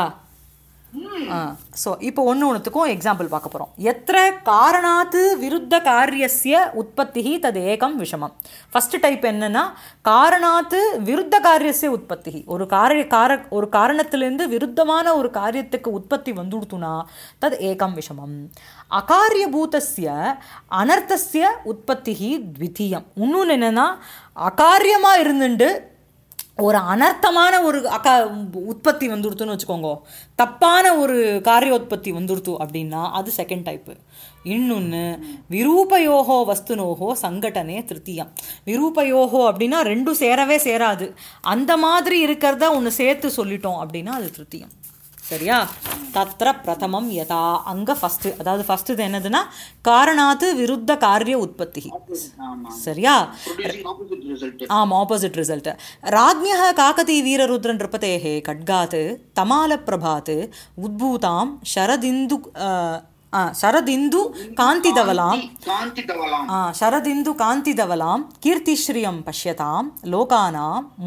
ஸோ இப்போ ஒன்றுத்துக்கும் எக்ஸாம்பிள் பார்க்க போகிறோம். எத்திர காரணாத்து விருத்த காரியஸ்ய உற்பத்தி தது ஏகம் விஷமம். ஃபஸ்ட்டு டைப் என்னன்னா காரணாத்து விருத்த காரியஸ்ய உற்பத்தி, ஒரு காரணத்திலேருந்து விருத்தமான ஒரு காரியத்துக்கு உற்பத்தி வந்துடுத்துனா தது ஏகம் விஷமம். அகாரியபூதஸ்ய அனர்த்தஸ்ய உற்பத்தி த்விதீயம். இன்னொன்று என்னென்னா அகாரியமாக இருந்துட்டு ஒரு அனர்த்தமான ஒரு உற்பத்தி வந்துடுத்துன்னு வச்சுக்கோங்க, தப்பான ஒரு காரியோத்பத்தி வந்துடுத்து அப்படின்னா அது செகண்ட் டைப்பு. இன்னொன்று விரூபயோகோ வஸ்துனோகோ சங்கடனே திருத்தீயம். விரூபயோகோ அப்படின்னா ரெண்டும் சேரவே சேராது, அந்த மாதிரி இருக்கிறத ஒன்று சேர்த்து சொல்லிட்டோம் அப்படின்னா அது திருத்தீயம். சரியா? தத்ர பிரதமம் யதா, அங்கே ஃபஸ்ட்டு, அதாவது ஃபஸ்ட்டு இது என்னதுன்னா காரணாத்து விருத்த காரிய உற்பத்தி. சரியா? ஆமாம், ஆப்போசிட் ரிசல்ட். ராஜ்ஞ காகதி வீரருத்ரன் நிருபதேஹே கட்காத் தமால பிரபாத் உத்பூதாம் शरदिन्दु कान्तिधवलां कीर्तिश्रियं पश्यतां लोकानां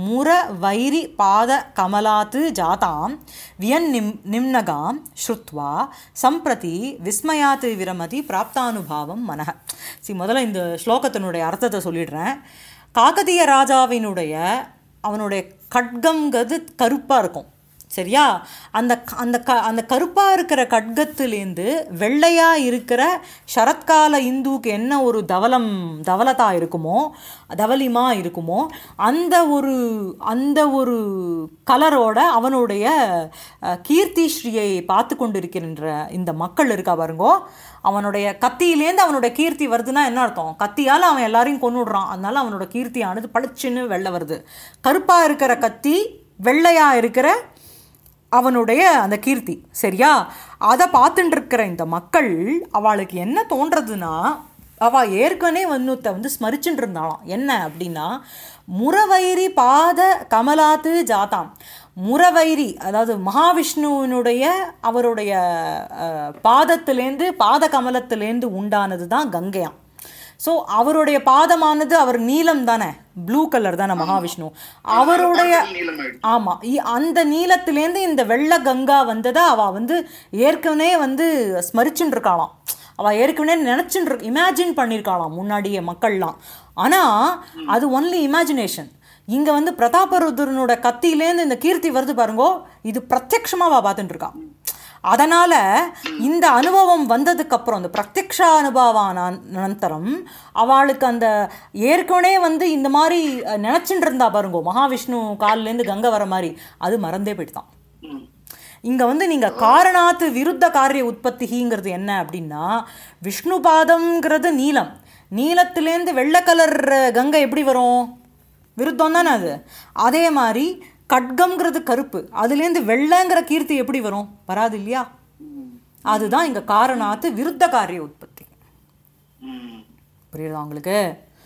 मुरवैरिपादकमलात् जातां वियन्निम्नगां श्रुत्वा सम्प्रति विस्मयात् विरमति प्राप्तानुभावं मनः. முதல்ல இந்த ஸ்லோகத்தினுடைய அர்த்தத்தை சொல்லிடுறேன். காகதிய ராஜாவினுடைய அவனுடைய கட்கம்ங்கிறது கருப்பாக இருக்கும். சரியா? அந்த கருப்பாக இருக்கிற கட்கத்துலேருந்து வெள்ளையாக இருக்கிற சரத்கால இந்துவுக்கு என்ன ஒரு தவலதா இருக்குமோ, தவலிமா இருக்குமோ, அந்த ஒரு கலரோட அவனுடைய கீர்த்திஸ்ரீயை பார்த்து கொண்டிருக்கின்ற இந்த மக்கள் இருக்கா பாருங்கோ, அவனுடைய கத்தியிலேருந்து அவனுடைய கீர்த்தி வருதுன்னா என்ன அர்த்தம்? கத்தியால் அவன் எல்லாரையும் கொன்னுடுறான், அதனால அவனோட கீர்த்தியானது பளிச்சுன்னு வெள்ளை வருது. கருப்பாக இருக்கிற கத்தி, வெள்ளையாக இருக்கிற அவனுடைய அந்த கீர்த்தி. சரியா? அதை பார்த்துட்டு இருக்கிற இந்த மக்கள் அவளுக்கு என்ன தோன்றதுன்னா, அவள் ஏற்கனவே வந்து ஸ்மரிச்சுட்டு இருந்தாளாம். என்ன அப்படின்னா முரவைரி பாத கமலாத்து ஜாதாம். முரவைரி அதாவது மகாவிஷ்ணுவினுடைய அவருடைய பாதத்திலேருந்து பாத கமலத்திலேருந்து உண்டானது தான் கங்கையாம். ஸோ அவருடைய பாதமானது அவர் நீலம் தானே, ப்ளூ கலர் தானே மகாவிஷ்ணு, அவருடைய ஆமாம், அந்த நீலத்திலேருந்து இந்த வெள்ளை கங்கா வந்ததை அவள் வந்து ஏற்கனவே வந்து ஸ்மரிச்சுட்டு இருக்காளாம். அவள் ஏற்கனவே இமேஜின் பண்ணியிருக்காளாம் முன்னாடியே மக்கள்லாம். ஆனால் அது ஒன்லி இமேஜினேஷன். இங்கே வந்து பிரதாபருத்ரனோட கத்தியிலேருந்து இந்த கீர்த்தி வருது பாருங்கோ, இது பிரத்யக்ஷமாக அவள் பார்த்துட்டு இருக்கான். அதனால் இந்த அனுபவம் வந்ததுக்கப்புறம், அந்த பிரத்யக்ஷ அனுபவான அனந்தரம் அவளுக்கு அந்த ஏற்கனவே வந்து இந்த மாதிரி நினச்சிட்டு இருந்தா பாருங்கோ, மகாவிஷ்ணு காலிலேருந்து கங்கை வர மாதிரி, அது மறந்தே போயிட்டுதான். இங்கே வந்து நீங்கள் காரணாத்து விருத்த காரிய உற்பத்திங்கிறது என்ன அப்படின்னா, விஷ்ணு பாதம்ங்கிறது நீலம், நீலத்திலேருந்து வெள்ளை கலர் கங்கை எப்படி வரும்? விருத்தம் தானே அது. அதே மாதிரி கட்கம்ங்கிறது கருப்பு, அதுலேருந்து வெள்ளைங்கிற கீர்த்தி எப்படி வரும்? வராது இல்லையா? அதுதான் இங்கே காரணாத்து விருத்த காரிய உற்பத்தி. புரியுதா உங்களுக்கு?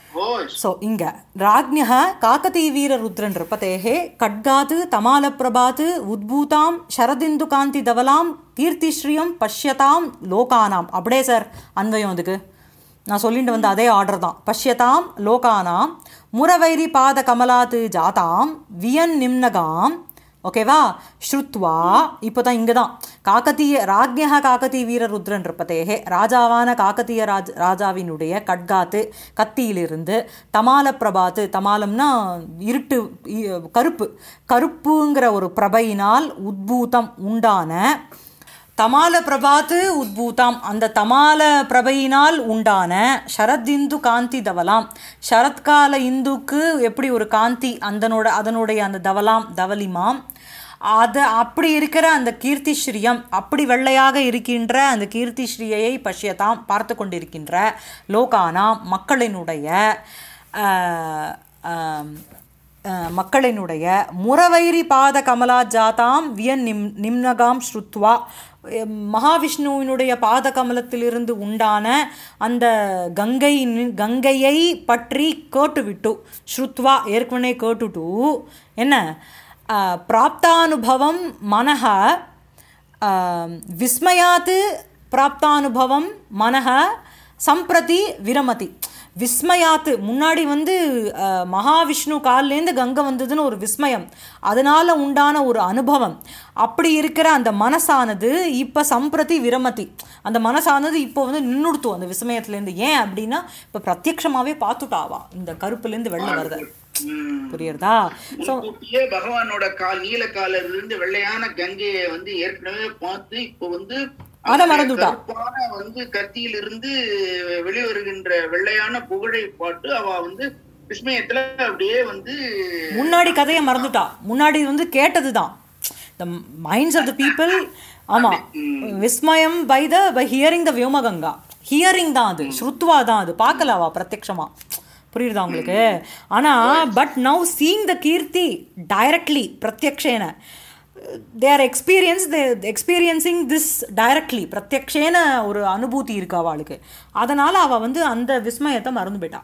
ஓ ஸோ இங்கே ராஜ்ஞः காக்கதீவீரருத்ரன் நிருபதேः கட்காத் தமாலப்பிரபாத் உத்பூதாம் சரதிந்து தவலாம் கீர்த்திஸ்ரீயம் பஷ்யதாம் லோகானாம். அப்படியே சார் அன்வயம் அதுக்கு நான் சொல்லிட்டு வந்த அதே ஆர்டர் தான். பஷ்யதாம் லோகானாம் முரவைரி பாத கமலாத் ஜாதாம் வியன் நிம்னகாம். ஓகேவா? ஸ்ருத்வா இப்போ தான் இங்கே தான் காக்கத்தீய ராஜ்ஞः காக்கதீ வீரருத்ரன் நிருபதேः ராஜாவான காக்கத்தீய ராஜாவினுடைய கட்காத்து கத்தியிலிருந்து தமால பிரபாத்து, தமாலம்னா இருட்டு கருப்பு, கருப்புங்கிற ஒரு பிரபையினால் உத்பூதம் உண்டான தமால பிரபாத்து உத்பூதாம் அந்த தமால பிரபையினால் உண்டான சரதிந்து காந்தி தவலாம். சரத்கால இந்துக்கு எப்படி ஒரு காந்தி அதனுடைய அந்த தவலாம் தவலிமாம் அது அப்படி இருக்கிற அந்த கீர்த்திஸ்ரீயம் அப்படி வெள்ளையாக இருக்கின்ற அந்த கீர்த்திஸ்ரீயை பஷ்யதாம் பார்த்து கொண்டிருக்கின்ற லோகானாம் மக்களினுடைய முரவைரி பாத கமலா ஜாதாம் வியன் நிம்னகாம் ஸ்ருத்வா மகாவிஷ்ணுவினுடைய பாத கமலத்திலிருந்து உண்டான அந்த கங்கையை பற்றி கேட்டுவிட்டு ஸ்ருத்வா ஏற்கனவே கேட்டுட்டு என்ன பிராப்தானுபவம் மனஹ விஸ்மயாத் பிராப்தானுபவம் மனஹ சம்பிரதி விரமதி. விஸ்மயாத்து முன்னாடி மகாவிஷ்ணு கால்லேருந்து கங்கை வந்ததுன்னு ஒரு விஸ்மயம், அதனால் உண்டான ஒரு அனுபவம். அப்படி இருக்கிற அந்த மனசானது இப்போ சம்பிரதி விரமதி, அந்த மனசானது இப்போ நின்றுடுத்தோம் அந்த விஸ்மயத்துலேருந்து. ஏன் அப்படின்னா இப்போ பிரத்யக்ஷமாகவே பார்த்துட்டாவா இந்த கருப்புலேருந்து வெளில வருது. புரியுறதா? பகவானோட நீல கால இருந்து வெள்ளையான கங்கையை ஏற்கனவே பார்த்து இப்போ அதை மறந்துட்டா கத்தியிலிருந்து வெளிவருகின்ற வெள்ளையான புகழை பாட்டு அவ விஸ்மயத்துல அப்படியே முன்னாடி கதையை மறந்துட்டா. முன்னாடி கேட்டதுதான் the minds of the people. ஆமா, விஸ்மயம் by hearing the Vyomaganga, hearing தான் அது, ஸ்ருத்வா தான் அது, பார்க்கலாவா பிரத்யக்ஷமா. புரியுதா உங்களுக்கு? ஆனால் பட் நவ் சீயிங் த கீர்த்தி டைரக்ட்லி பிரத்யக்ஷேன they are experiencing this directly, பிரத்யக்ஷேன ஒரு அனுபூதி இருக்கு அவளுக்கு. அதனால் அவள் அந்த விஸ்மயத்தை மறந்து போயிட்டா.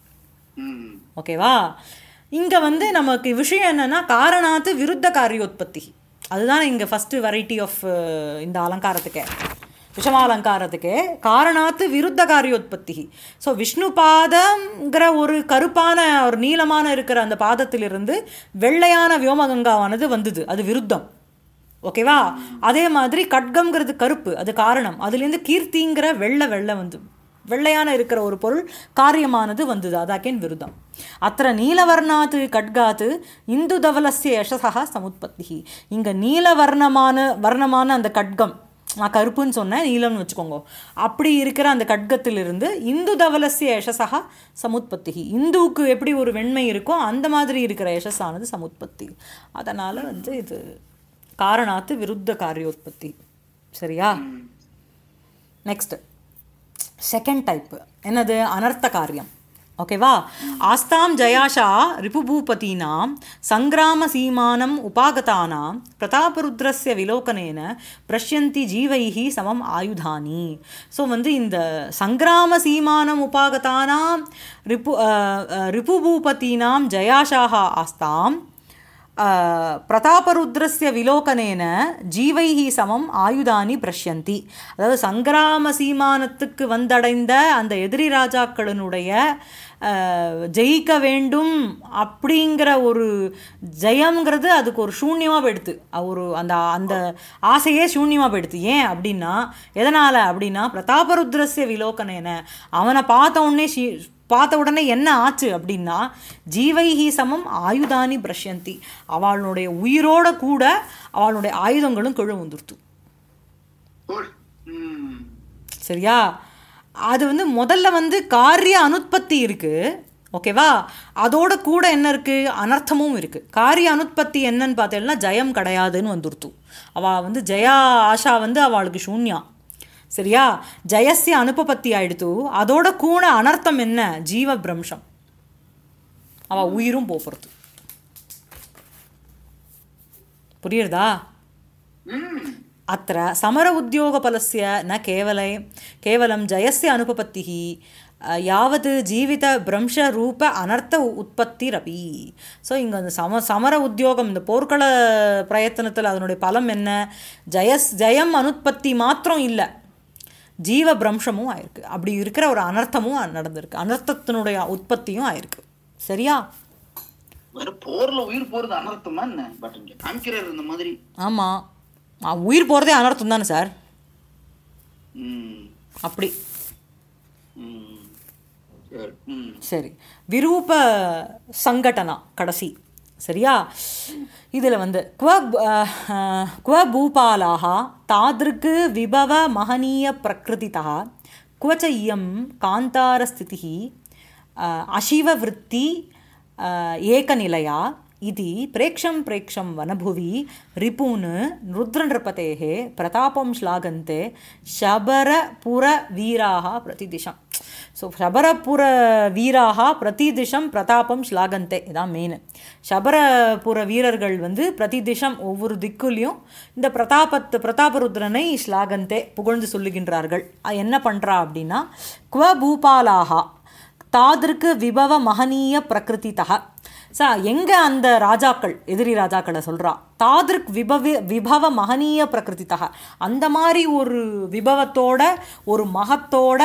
ஓகேவா? இங்கே நமக்கு விஷயம் என்னென்னா காரணாத்து விருத்த காரியோத்பத்தி. அதுதான் இங்கே ஃபஸ்ட்டு வெரைட்டி ஆஃப் இந்த அலங்காரத்துக்கு, விஷமாலங்காரத்துக்கு காரணாத்து விருத்த காரியோத்பத்தி. ஸோ விஷ்ணு பாதங்கிற ஒரு கருப்பான ஒரு நீளமான இருக்கிற அந்த பாதத்திலிருந்து வெள்ளையான வியோமகங்காவானது வந்தது, அது விருத்தம். ஓகேவா? அதே மாதிரி கட்கம்ங்கிறது கருப்பு, அது காரணம். அதுலேருந்து கீர்த்திங்கிற வெள்ளையான இருக்கிற ஒரு பொருள் காரியமானது வந்தது, அதாக்கேன் விருத்தம். அத்த நீலவர்ணாத்து கட்காத்து இந்து தவலஸ்ய யசசா சமுத்பத்தி. இங்கே வர்ணமான அந்த கட்கம், நான் கருப்புன்னு சொன்னேன், நீலம்னு வச்சுக்கோங்க, அப்படி இருக்கிற அந்த கட்கத்திலிருந்து இந்து தவலஸ்ய யசசா சமுத்பத்தி. இந்துவுக்கு எப்படி ஒரு வெண்மை இருக்கோ அந்த மாதிரி இருக்கிற யசஸானது சமுத்பத்தி. அதனால் இது காரணாத்து விருத்த காரியோத்பத்தி. சரியா? நெக்ஸ்ட் செகண்ட் டைப் என்னது? அனர்த்த காரியம். ஓகேவா? ஆஸ்தாம் ஜயாஷா ரிபுபூபதீனாம் சங்கிராம சீமானம் உபாகதானாம் பிரதாபருத்ரஸ்ய விலோகனேன பிரஷ்யந்தி ஜீவைஹி சமம் ஆயுதானி. ஸோ இந்த சங்கிராம சீமானம் உபாகதானாம் ரிபுபூபதீனாம் ஜயாஷாக ஆஸ்தாம் பிரதாபருத்ரஸ்ய விலோகனேன ஜீவைஹி சமம் ஆயுதானி பிரஷ்யந்தி. அதாவது சங்கிராம சீமானத்துக்கு வந்தடைந்த அந்த எதிரி ராஜாக்களினுடைய ஜெயிக்க வேண்டும் அப்படிங்கிற ஒரு ஜெயம்ங்கிறது அதுக்கு ஒரு சூன்யமாக போயிடுது, ஒரு அந்த அந்த ஆசையே சூன்யமாக போயிடுது. ஏன் அப்படின்னா, எதனால் அப்படின்னா பிரதாபருத்ரஸ்ய விலோகனேன அவனை பார்த்த உடனே என்ன ஆச்சு அப்படின்னா ஜீவைஹி சமம் ஆயுதானி பிரஷ்யந்தி, அவளுடைய உயிரோட கூட அவளுடைய ஆயுதங்களும் கீழே வந்துடுத்து. சரியா? அது முதல்ல காரிய அனுத்பத்தி இருக்கு. ஓகேவா? அதோட கூட என்ன இருக்கு? அனர்த்தமும் இருக்கு. காரிய அனுத்பத்தி என்னன்னு பார்த்தேன்னா ஜெயம் கிடையாதுன்னு வந்துடுத்து. அவள் ஜெயா ஆஷா அவளுக்கு சூன்யா. சரியா? ஜெயஸ்ய அனுபபத்தி ஆயிடுத்து. அதோட கூட அனர்த்தம் என்ன? ஜீவ பிரம்சம், அவள் உயிரும் போகிறது. புரியுறதா? அத்த சமர உத்தியோக பலஸ்ய ந கேவலம் ஜெயஸ்ய அனுபபத்திஹி யாவது ஜீவித பிரம்ஷ ரூப அனர்த்த உற்பத்திரபி. ஸோ இங்கே அந்த சமர உத்தியோகம், இந்த போர்க்கள பிரயத்தனத்தில் அதனுடைய பலம் என்ன? ஜெயம் அனுற்பத்தி மாத்திரம் இல்லை, ஜீவ பிரம்சமும் ஆயிருக்கு. அப்படி இருக்கிற ஒரு அனர்த்தமும் நடந்திருக்கு, அனர்த்தத்தினுடைய உற்பத்தியும் ஆயிருக்கு. சரியா? போர்ல உயிர் போறது அனர்த்தமா என்ன? பட் இங்க காமிக்கிறார் இந்த மாதிரி. ஆமாம், உயிர் போகிறதே அனர்த்தம் தானே சார். அப்படி சரி. விரூப சங்கடனா கடைசி. சரியா? இதில் வந்து குவ பூபாலாக தாதிருக்கு விபவ மகனீய பிரகிருதிதா குவச்ச இயம் காந்தாரஸ்திதி அசிவவிருத்தி ஏகநிலையா इति प्रेक्षं वनभुवि रिपून् रुद्रनृपतेः प्रतापं श्लाघन्ते शबरपुरवीराः प्रतिदिशं. ஸோ शबरपुरवीराः प्रतिदिशं பிரதாபம் ஸ்லாகந்தே. இதான் மெயின். शबरपुर வீரர்கள் வந்து பிரதிதிஷம் ஒவ்வொரு திக்குலையும் இந்த பிரதாபருத்ரனை ஸ்லாகந்தே புகழ்ந்து சொல்லுகின்றார்கள். என்ன பண்ணுறா அப்படின்னா, குவ பூபாலாகா தாதிற்கு விபவ மகனீய பிரகிருதிதா. எங்கே அந்த ராஜாக்கள், எதிரி ராஜாக்களை சொல்கிறா, தாதிருக் விபவ மகனீய பிரகிருதிதா, அந்த மாதிரி ஒரு விபவத்தோட ஒரு மகத்தோட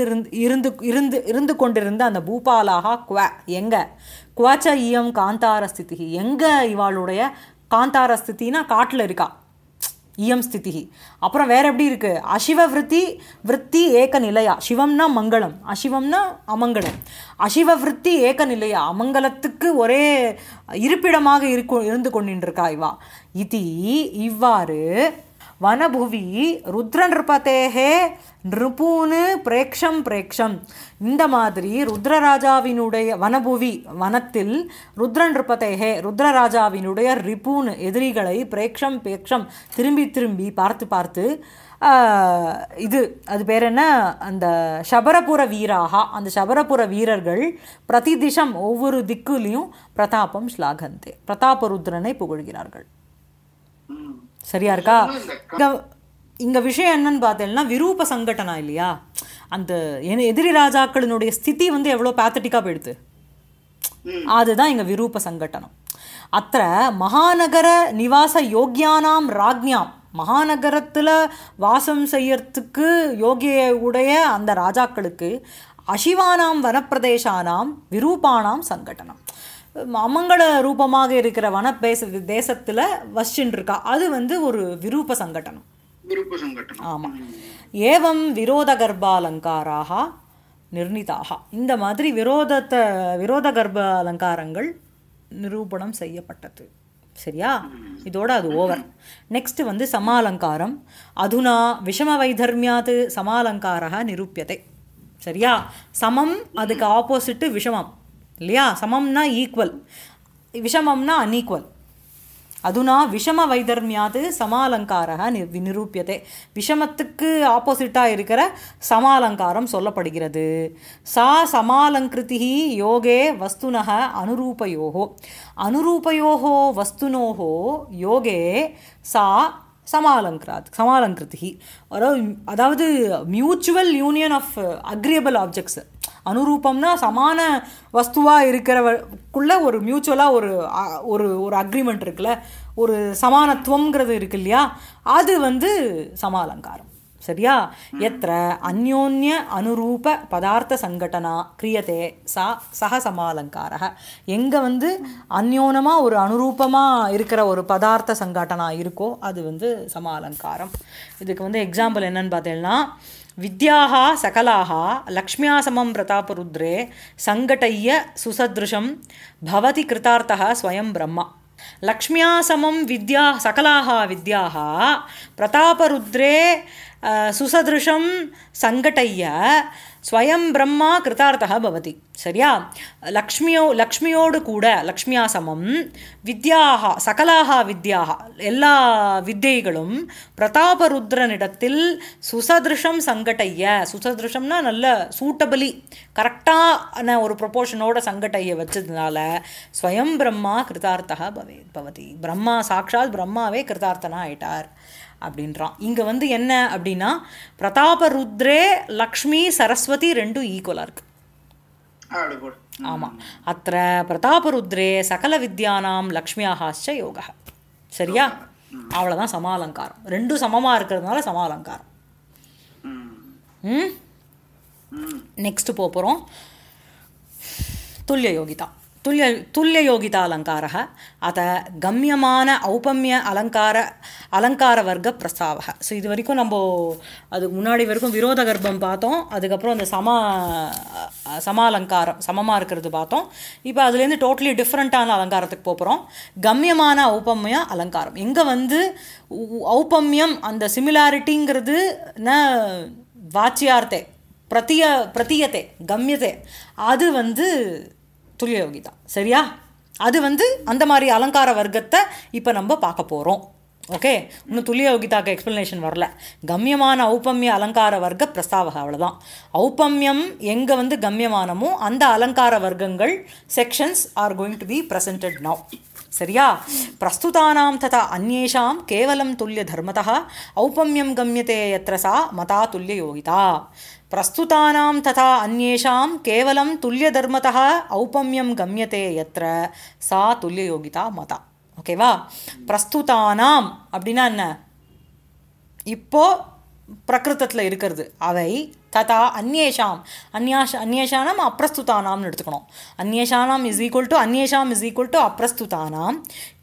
இருந்து கொண்டிருந்த அந்த பூபாலாக குவ எங்கே, குவச்ச இயம் காந்தாரஸ்திதி, எங்கே இவாளுடைய காந்தாரஸ்தித்தினா காட்டில் இருக்கா இயம் ஸ்திதி. அப்புறம் வேற எப்படி இருக்கு? அசிவ விருத்தி ஏக நிலையா. சிவம்னா மங்களம், அசிவம்னா அமங்கலம். அசிவ விருத்தி ஏக நிலையா, அமங்கலத்துக்கு ஒரே இருப்பிடமாக இருந்து கொண்டிருக்கா இவா. இது இவ்வாறு வனபுவி ருத்ரநிருபதேகே நிருபூனு பிரேக்ஷம். இந்த மாதிரி ருத்ரராஜாவினுடைய வனபுவி பேக்ஷம் ருத்ரநிருபதேகே ருத்ரராஜாவினுடைய ரிபூனு எதிரிகளை பிரேக்ஷம் திரும்பி பார்த்து இது அது பேர் என்ன, அந்த சபரபுர வீராக, அந்த சபரபுர வீரர்கள் பிரதிதிஷம் ஒவ்வொரு திக்குலையும் பிரதாபம் ஸ்லாகந்தே பிரதாபருத்ரனை புகழ்கிறார்கள். சரியா இருக்கா? இங்க விஷயம் என்னன்னு பார்த்தேன்னா, விரூப சங்கடனா இல்லையா, அந்த எதிரி ராஜாக்களினுடைய ஸ்திதி வந்து எவ்வளோ பேத்தட்டிக்காக போயிடுது, அதுதான் இங்க விரூப சங்கடனம். அத்த மகாநகர நிவாச யோக்கியானாம் ராஜ்ஞாம், மகாநகரத்தில் வாசம் செய்யறதுக்கு யோகிய உடைய அந்த ராஜாக்களுக்கு அசிவானாம் வனப்பிரதேசானாம் விரூபானாம் சங்கடனம், அமங்கல ரூபமாக இருக்கிற தேசத்தில் வசிச்சுட்டு இருக்கா, அது வந்து ஒரு விரூப சங்கடனம். ஆமாம். ஏவம் விரோத கர்ப்பாலங்காராக நிர்ணிதாக, இந்த மாதிரி விரோத கர்ப்ப அலங்காரங்கள் நிரூபணம் செய்யப்பட்டது. சரியா? இதோட அது ஓவர். நெக்ஸ்ட் வந்து சமாலங்காரம். அதுனா விஷம வைதர்மியாத் சமாலங்காரா நிரூபியத்தை. சரியா? சமம் அதுக்கு ஆப்போசிட்டு விஷமம் இல்லையா? சமம்னா ஈக்குவல், விஷமம்னா அன்ஈக்குவல். அதுனா விஷம வைதர்மியாது சமாலங்காரா நிரூபியதே, விஷமத்துக்கு ஆப்போசிட்டாக இருக்கிற சமாலங்காரம் சொல்லப்படுகிறது. சா சமாலங்கிருதி யோகே வஸ்துனः அனுரூபயோகோ வஸ்துனோகோ யோகே சா சமாலங்கிருதி. அதாவது mutual union of agreeable objects. அனுரூபம்னா சமான வஸ்துவாக இருக்கிறவக்குள்ள ஒரு மியூச்சுவலாக ஒரு ஒரு அக்ரிமெண்ட் இருக்குல்ல, ஒரு சமானத்துவங்கிறது இருக்கு இல்லையா, அது வந்து சமாலங்காரம். சரியா? எத்திர அந்யோன்ய அனுரூப பதார்த்த சங்கடனா கிரியதே சக சமாலங்கார. எங்கே வந்து அந்யோனமாக ஒரு அனுரூபமாக இருக்கிற ஒரு பதார்த்த சங்கடனா இருக்கோ அது வந்து சமாலங்காரம். இதுக்கு வந்து எக்ஸாம்பிள் என்னன்னு பார்த்தீங்கன்னா, வித்யாக சகலாக லக்ஷ்மியா சமம் பிரதாபருத்ரே சங்கடைய சுசத்ருஷம் பவதி கிருதார்த்தः ஸ்வயம் பிரம்மா. லக்ஷ்மியா சமம் சகலாக வித்யாக பிரதாபருத்ரே சுசதிருஷம் சங்கடைய ஸ்வயம் பிரம்மா கிருதார்த்தः பவதி. சரியா? லக்ஷ்மியோடு கூட லக்ஷ்மியா சமம் வித்யாக சகலாக வித்யாக எல்லா வித்தைகளும் பிரதாபருத்ரனிடத்தில் சுசதிருஷம் சங்கடைய, சுசதிருஷம்னா நல்ல சூட்டபிளி கரெக்டான ஒரு ப்ரொபோர்ஷனோட சங்கடையை வச்சதுனால ஸ்வயம் பிரம்மா கிருதார்த்தः பவதி. பிரம்மா சாக்ஷாத் பிரம்மாவே கிருதார்த்தனா ஆயிட்டார். அப்படின்றான். இங்கே வந்து என்ன அப்படின்னா பிரதாபருத்ரே லக்ஷ்மி சரஸ்வதி ரெண்டும் ஈக்குவலாக இருக்குது. ஆமாம், அத்த பிரதாபருத்ரே சகல வித்யானாம் லக்ஷ்மியாகாச்ச யோக. சரியா? அவ்வளோதான் சமாலங்காரம். ரெண்டும் சமமாக இருக்கிறதுனால சமாலங்காரம். நெக்ஸ்ட் போகிறோம். துல்லியயோகிதா. तुल्ययोगितालङ्कारः अत गम्यमान औपम्य अलङ्कारवर्ग प्रस्तावः. ஸோ இது வரைக்கும் நம்ம அதுக்கு முன்னாடி வரைக்கும் விரோத கர்ப்பம் பார்த்தோம், அதுக்கப்புறம் அந்த சமாலங்காரம் சமமாக இருக்கிறது பார்த்தோம். இப்போ அதுலேருந்து டோட்டலி டிஃப்ரெண்ட்டான அலங்காரத்துக்கு போகிறோம். கம்யமான ஔபம்ய அலங்காரம். எங்கே வந்து ஔபம்யம் அந்த சிமிலாரிட்டிங்கிறது ந வாச்சியார்த்தே பிரதீயத்தை கம்யத்தை, அது வந்து துல்லியயோகிதா. சரியா? அது வந்து அந்த மாதிரி அலங்கார வர்க்கத்தை இப்போ நம்ம பார்க்க போகிறோம். ஓகே, இன்னும் துல்லியயோகிதாக்கு எக்ஸ்ப்ளனேஷன் வரல. கம்யமான ஔபம்ய அலங்கார வர்க்க பிரஸ்தாவகம், அவ்வளோதான். ஔபம்யம் எங்கே வந்து கம்யமானமோ அந்த அலங்கார வர்க்கங்கள் sections are going to be presented now. சரியா? பிரஸ்துதானாம் ததா அந்யேஷாம் கேவலம் துல்லிய தர்மதः ஔபம்யம் கம்யதே யத்ர சா மதா துல்லியயோகிதா. பிரஸ்துதானாம் ததா அந்யேஷாம் கேவலம் துல்லிய தர்மதः ஔபம்யம் கம்யதே யத்ர சா துல்லியயோகிதா மதா. ஓகேவா? பிரஸ்துதானாம் அப்படின்னா என்ன? இப்போ பிரகிருத்தத்தில் இருக்கிறது அவை. ததா அந்யேஷாம், அந்யேஷானாம் அப்பிரஸ்துதானாம்னு எடுத்துக்கணும். அந்யேஷானாம் இஸ் ஈக்குவல் டு அப்பிரஸ்துதானாம்.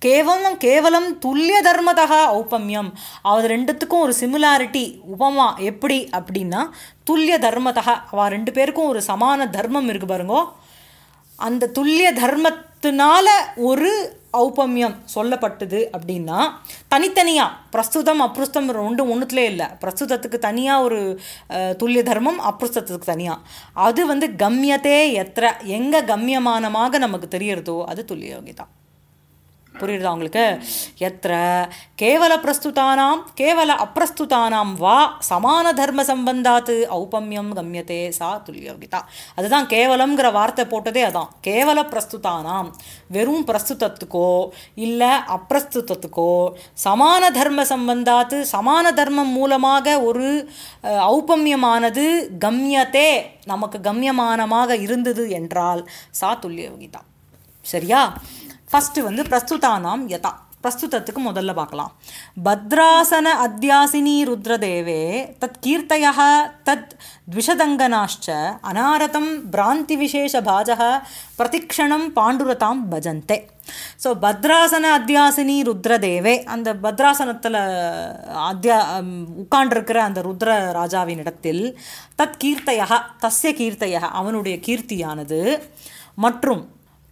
கேவலம் துல்லிய தர்மதः ஔபம்யம். அது ரெண்டுத்துக்கும் ஒரு சிமிலாரிட்டி உபமா எப்படி அப்படின்னா துல்லிய தர்மதः, அவ ரெண்டு பேருக்கும் ஒரு சமான தர்மம் இருக்கு பாருங்கோ. அந்த துல்லிய தர்மத்தினால ஒரு ஔபம்யம் சொல்லப்பட்டது அப்படின்னா தனித்தனியாக பிரஸ்துதம் அப்ரஸ்தம் ஒன்றுத்துலே இல்லை. பிரஸ்துதத்துக்கு தனியாக ஒரு துல்லிய தர்மம், அப்ரஸ்தத்துக்கு தனியாக. அது வந்து கம்யத்தே எத்திர எங்கே கம்யமானமாக நமக்கு தெரியறதோ அது துல்லியயோகிதா. புரியுறதா உங்களுக்கு? எத்திர கேவல பிரஸ்துதானாம் கேவல அப்பிரஸ்துதானாம் வா சமான தர்ம சம்பந்தாத்து ஔபம்யம் கம்யத்தே சா துல்லியயோகிதா. அதுதான் கேவலம்ங்கிற வார்த்தை போட்டதே அதான். கேவல பிரஸ்துதானாம் வெறும் பிரஸ்துதத்துக்கோ இல்லை அப்பிரஸ்துதத்துக்கோ சமான தர்ம சம்பந்தாத்து சமான தர்மம் மூலமாக ஒரு ஔபம்யமானது கம்யத்தே நமக்கு கம்யமானமாக இருந்தது என்றால் சா துல்லியயோகிதா. சரியா? ஃபஸ்ட்டு வந்து பிரஸ்துதானாம் யதா. பிரஸ்துதத்துக்கு முதல்ல பார்க்கலாம். பத்ராசன அத்தியாசினி ருத்ரதேவே தத் கீர்த்தயः தத் த்விஷதங்கனாश्च அனாரதம் பிராந்தி விசேஷ பாஜः பிரதிக்ஷணம் பாண்டுரதாம் பஜந்தே. ஸோ பத்ராசன அத்தியாசினி ருத்ரதேவே, அந்த பத்ராசனத்தில் உட்காண்டிருக்கிற அந்த ருத்ர ராஜாவின் இடத்தில் தத் கீர்த்தயः தஸ்ய கீர்த்தயः அவனுடைய கீர்த்தியானது மற்றும்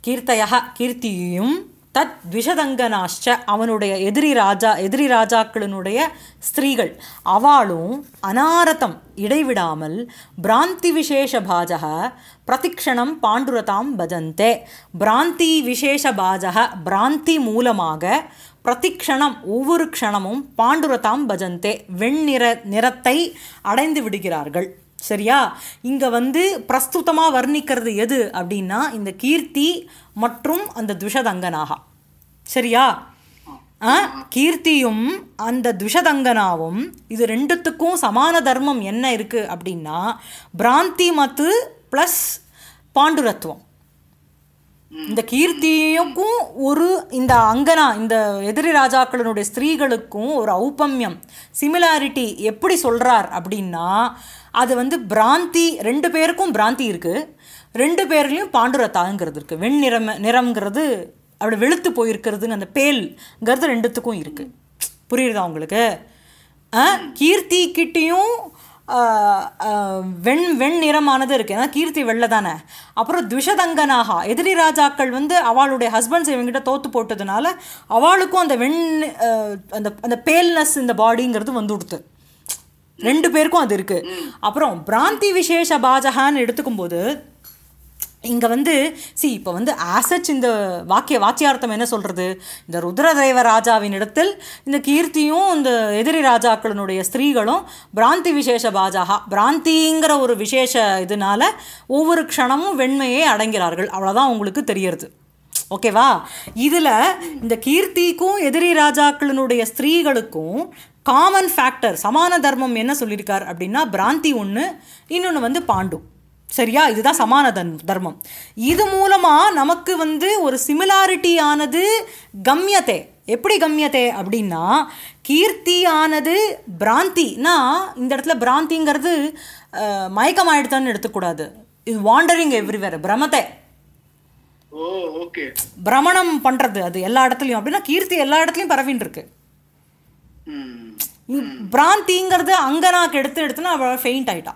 கீர்த்தியும் தத் த்விஷதங்கனாश्च அவனுடைய எதிரி ராஜாக்களினுடைய ஸ்திரீகள் அவளும் அனாரதம் இடைவிடாமல் பிராந்தி விசேஷ பாஜக பிரதிக்ஷணம் பாண்டுரதாம் பஜந்தே. பிராந்தி விசேஷ பாஜக பிராந்தி மூலமாக பிரதிக்ஷணம் ஒவ்வொரு க்ஷணமும் பாண்டுரதாம் பஜந்தே நிறத்தை அடைந்து விடுகிறார்கள். சரியா? இங்கே வந்து பிரஸ்துதமாக வர்ணிக்கிறது எது அப்படின்னா இந்த கீர்த்தி மற்றும் அந்த த்விஷதங்கனாக. சரியா? கீர்த்தியும் அந்த த்விஷதங்கனாவும் இது ரெண்டுத்துக்கும் சமான தர்மம் என்ன இருக்குது அப்படின்னா பிராந்தி மத்து ப்ளஸ் பாண்டுரத்துவம். இந்த கீர்த்தியுக்கும் ஒரு இந்த அங்கனா இந்த எதிரி ராஜாக்களினுடைய ஸ்திரீகளுக்கும் ஒரு ஔபம்யம் சிமிலாரிட்டி எப்படி சொல்கிறார் அப்படின்னா அது வந்து பிராந்தி, ரெண்டு பேருக்கும் பிராந்தி இருக்குது, ரெண்டு பேர்லேயும் பாண்டுரத்தாங்கிறது இருக்குது. நிறம்ங்கிறது அப்படி வெளுத்து போயிருக்கிறதுங்க, அந்த பேல்ங்கிறது ரெண்டுத்துக்கும் இருக்குது. புரியுறதா உங்களுக்கு? கீர்த்தி கிட்டேயும் வெண்ணிறமானது இருக்குது, ஏன்னா கீர்த்தி வெள்ளை தானே. அப்புறம் த்விஷதங்கனாக எதிரி ராஜாக்கள் வந்து அவளுடைய ஹஸ்பண்ட்ஸ் இவங்கிட்ட தோற்று போட்டதுனால அவளுக்கும் அந்த அந்த அந்த பேல்னஸ் இந்த பாடிங்கிறது வந்து கொடுத்து ரெண்டு பேருக்கும் அது இருக்குது. அப்புறம் பிராந்தி விசேஷ பாஜகான்னு எடுத்துக்கும் போது இங்கே வந்து இப்போ வந்து ஆசச் இந்த வாக்கியார்த்தம் என்ன சொல்கிறது? இந்த ருத்ரதேவ ராஜாவின் இடத்தில் இந்த கீர்த்தியும் இந்த எதிரி ராஜாக்களினுடைய ஸ்திரீகளும் பிராந்தி விசேஷ பாஜகா பிராந்திங்கிற ஒரு விசேஷ இதனால ஒவ்வொரு க்ஷணமும் வெண்மையை அடைங்கிறார்கள். அவ்வளோதான் உங்களுக்கு தெரியறது. ஓகேவா? இதில் இந்த கீர்த்திக்கும் எதிரி ராஜாக்களினுடைய ஸ்திரீகளுக்கும் காமன் ஃபேக்டர் சமான தர்மம் என்ன சொல்லியிருக்கார் அப்படின்னா பிராந்தி ஒன்று, இன்னொன்று வந்து பாண்டு. சரியா? இதுதான் சமான தர்மம். இது மூலமாக நமக்கு வந்து ஒரு சிமிலாரிட்டி ஆனது கம்யத்தை. எப்படி கம்யத்தை அப்படின்னா கீர்த்தியானது பிராந்தினா இந்த இடத்துல பிராந்திங்கிறது மயக்கம் ஆயிடுதான்னு எடுத்துக்கூடாது. இது வாண்டரிங் எவ்ரிவேர், பிரமத்தை பிரமணம் பண்றது அது எல்லா இடத்துலையும். அப்படின்னா கீர்த்தி எல்லா இடத்துலையும் பரவின்னு இருக்கு. பிராந்திங்கிறது அங்கனாக்கு எடுத்துனா அவள் ஃபெயிண்ட் ஆயிட்டா.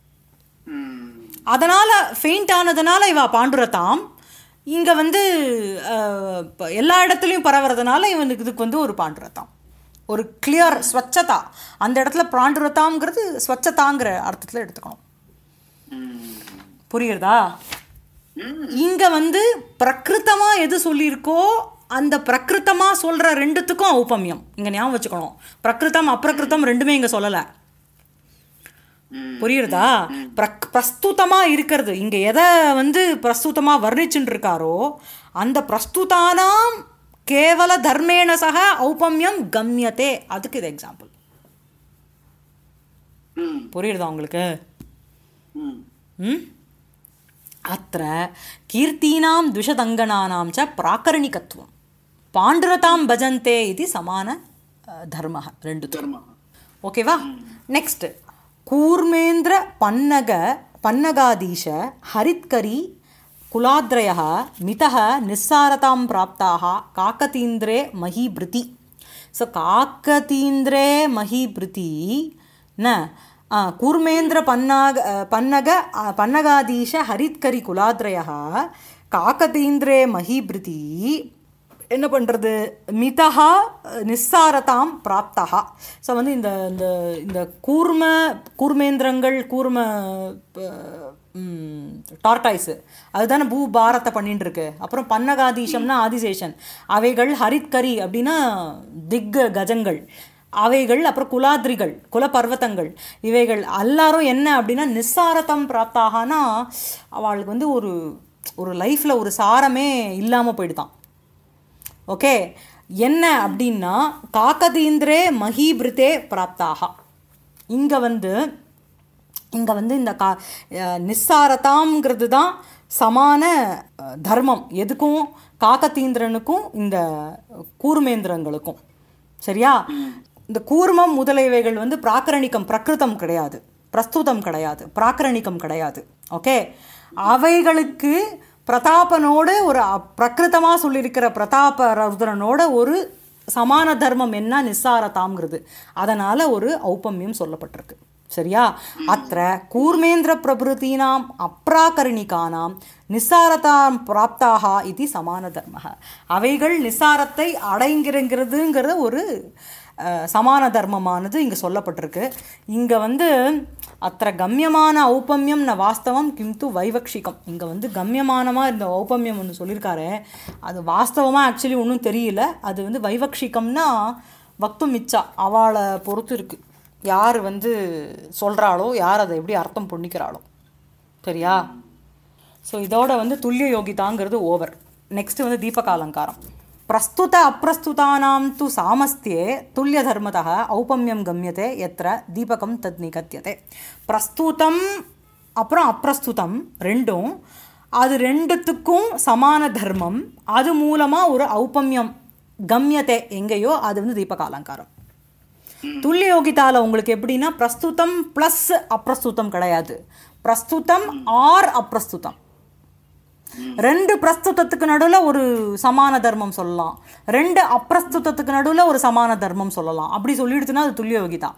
அதனால ஃபெயிண்ட் ஆனதுனால இவ பாண்டுரதாம். இங்கே வந்து எல்லா இடத்துலையும் பரவுறதுனால இவனுக்கு இதுக்கு வந்து ஒரு பாண்டுரதாம், ஒரு கிளியர் ஸ்வச்சதா. அந்த இடத்துல பாண்டுரதாங்கிறது ஸ்வச்சதாங்கிற அர்த்தத்தில் எடுத்துக்கணும். புரியுறதா? இங்கே வந்து பிரகிருத்தமாக எது சொல்லியிருக்கோ அந்த பிரகிருத்தமாக சொல்கிற ரெண்டுத்துக்கும் ஔபமியம் இங்கே ஞாபகம் வச்சுக்கணும். பிரகிருத்தம் அப்பிரகிருத்தம் ரெண்டுமே இங்கே சொல்லலை. புரியுறதா? பிரஸ்துதமாக இருக்கிறது இங்கே எதை வந்து பிரஸ்துதமாக வர்ணிச்சுட்டு இருக்காரோ அந்த பிரஸ்துதானாம் கேவல தர்மேண சக ஔபமியம் கம்யத்தே. அதுக்கு இது எக்ஸாம்பிள். புரியுறதா உங்களுக்கு? அത്ര கீர்த்தீனாம் துஷதங்கனானாம் ச பிராகரணிகத்துவம் பாண்டுரதாம் பஜந்தே இது சமான தர்ம. ரெண்டு தர்மம். ஓகேவா? நெக்ஸ்ட் கூர்மேந்திர பன்னகாதீஷ ஹரித்கரி குலாத்ரயः மிதः நிஸ்ஸாரதாம் பிராப்தாः காக்கதீந்திரே மஹீபிருதி. ஸோ காக்கதீந்திரே மஹீபிருதி ந கூர்மேந்திர பன்னகாதீஷ ஹரித்கரி குலாத்ரயः காக்கதீந்திரே மஹீபிருதி என்ன பண்ணுறது? மிதா நிஸ்ஸாரதாம் பிராப்தா. ஸோ வந்து இந்த இந்த கூர்மேந்திரங்கள் டார்டாய்ஸு அதுதானே பூபாரத்தை பண்ணிட்டு இருக்கு. அப்புறம் பன்னகாதீஷம்னா ஆதிசேஷன், அவைகள் ஹரித்கரி அப்படின்னா கஜங்கள் அவைகள், அப்புறம் குலாத்ரிகள் குலபர்வதங்கள், இவைகள் எல்லாரும் என்ன அப்படின்னா நிஸ்ஸாரதம் பிராப்தாகனா அவளுக்கு வந்து ஒரு லைஃப்பில் ஒரு சாரமே இல்லாமல் போயிடுதான். ஓகே, என்ன அப்படின்னா காக்கதீந்திரே மஹீபிருத்தே பிராப்தாக. இங்கே வந்து இந்த நிஸ்ஸாரதாங்கிறது தான் சமான தர்மம் எதுக்கும், காக்கதீந்திரனுக்கும் இந்த கூர்மேந்திரங்களுக்கும். சரியா? இந்த கூர்மம் முதலியவைகள் வந்து பிராகரணிக்கம் பிரகிருதம் கிடையாது, பிரஸ்துதம் கிடையாது, பிராகரணிக்கம் கிடையாது. ஓகே, அவைகளுக்கு பிரதாபனோடு ஒரு பிரகிருத்தமாக சொல்லியிருக்கிற பிரதாப ருத்ரனோட ஒரு சமான தர்மம் என்ன நிஸ்ஸாரதாம்ங்கிறது. அதனால் ஒரு ஔபமியம் சொல்லப்பட்டிருக்கு. சரியா? அத்த கூர்மேந்திர பிரபுதீனாம் அப்ராகரணிகானாம் நிஸ்ஸாரதாம் பிராப்தாக இது சமான தர்ம. அவைகள் நிஸ்ஸாரத்தை அடைங்கிறதுங்கிற ஒரு சமான தர்மமானது இங்கே சொல்லப்பட்டிருக்கு. இங்கே வந்து அத்த கம்யமான ஔபமியம் ந வாஸ்தவம் கிந்து வைவக்ஷிகம். இங்கே வந்து கம்யமானமாக இந்த ஔபமியம் ஒன்று சொல்லியிருக்காரு, அது வாஸ்தவமாக ஆக்சுவலி ஒன்றும் தெரியல. அது வந்து வைவக்ஷிகம்னா வக்தும் மிச்சா, அவளை பொறுத்து இருக்குது, யார் வந்து சொல்கிறாளோ, யார் அதை எப்படி அர்த்தம் பண்ணிக்கிறாளோ. சரியா? ஸோ இதோட வந்து துல்லிய யோகிதாங்கிறது ஓவர். நெக்ஸ்ட் வந்து தீபகாலங்காரம். பிரஸ்துத அப்பிரஸ்துதானாம் து சாமஸ்தியே துல்லிய தர்மதः ஔபமியம் கம்யதே எத்திர தீபகம் தத் நிகத்தியதே. பிரஸ்துதம் அப்புறம் அப்பிரஸ்துதம் ரெண்டும், அது ரெண்டுத்துக்கும் சமான தர்மம், அது மூலமாக ஒரு ஔபமியம் கம்யதே எங்கேயோ, அது வந்து தீபகாலங்காரம். துல்லிய யோகிதால உங்களுக்கு எப்படின்னா பிரஸ்துதம் ப்ளஸ் அப்பிரஸ்துதம் கிடையாது, பிரஸ்துதம் ஆர் அப்பிரஸ்துதம். ரெண்டு பிரஸ்துதத்துக்கு நடுவில் ஒரு சமான தர்மம் சொல்லலாம், ரெண்டு அப்பிரஸ்துதத்துக்கு நடுவில் ஒரு சமான தர்மம் சொல்லலாம். அப்படி சொல்லிடுச்சுன்னா அது துல்லிய யோகிதா.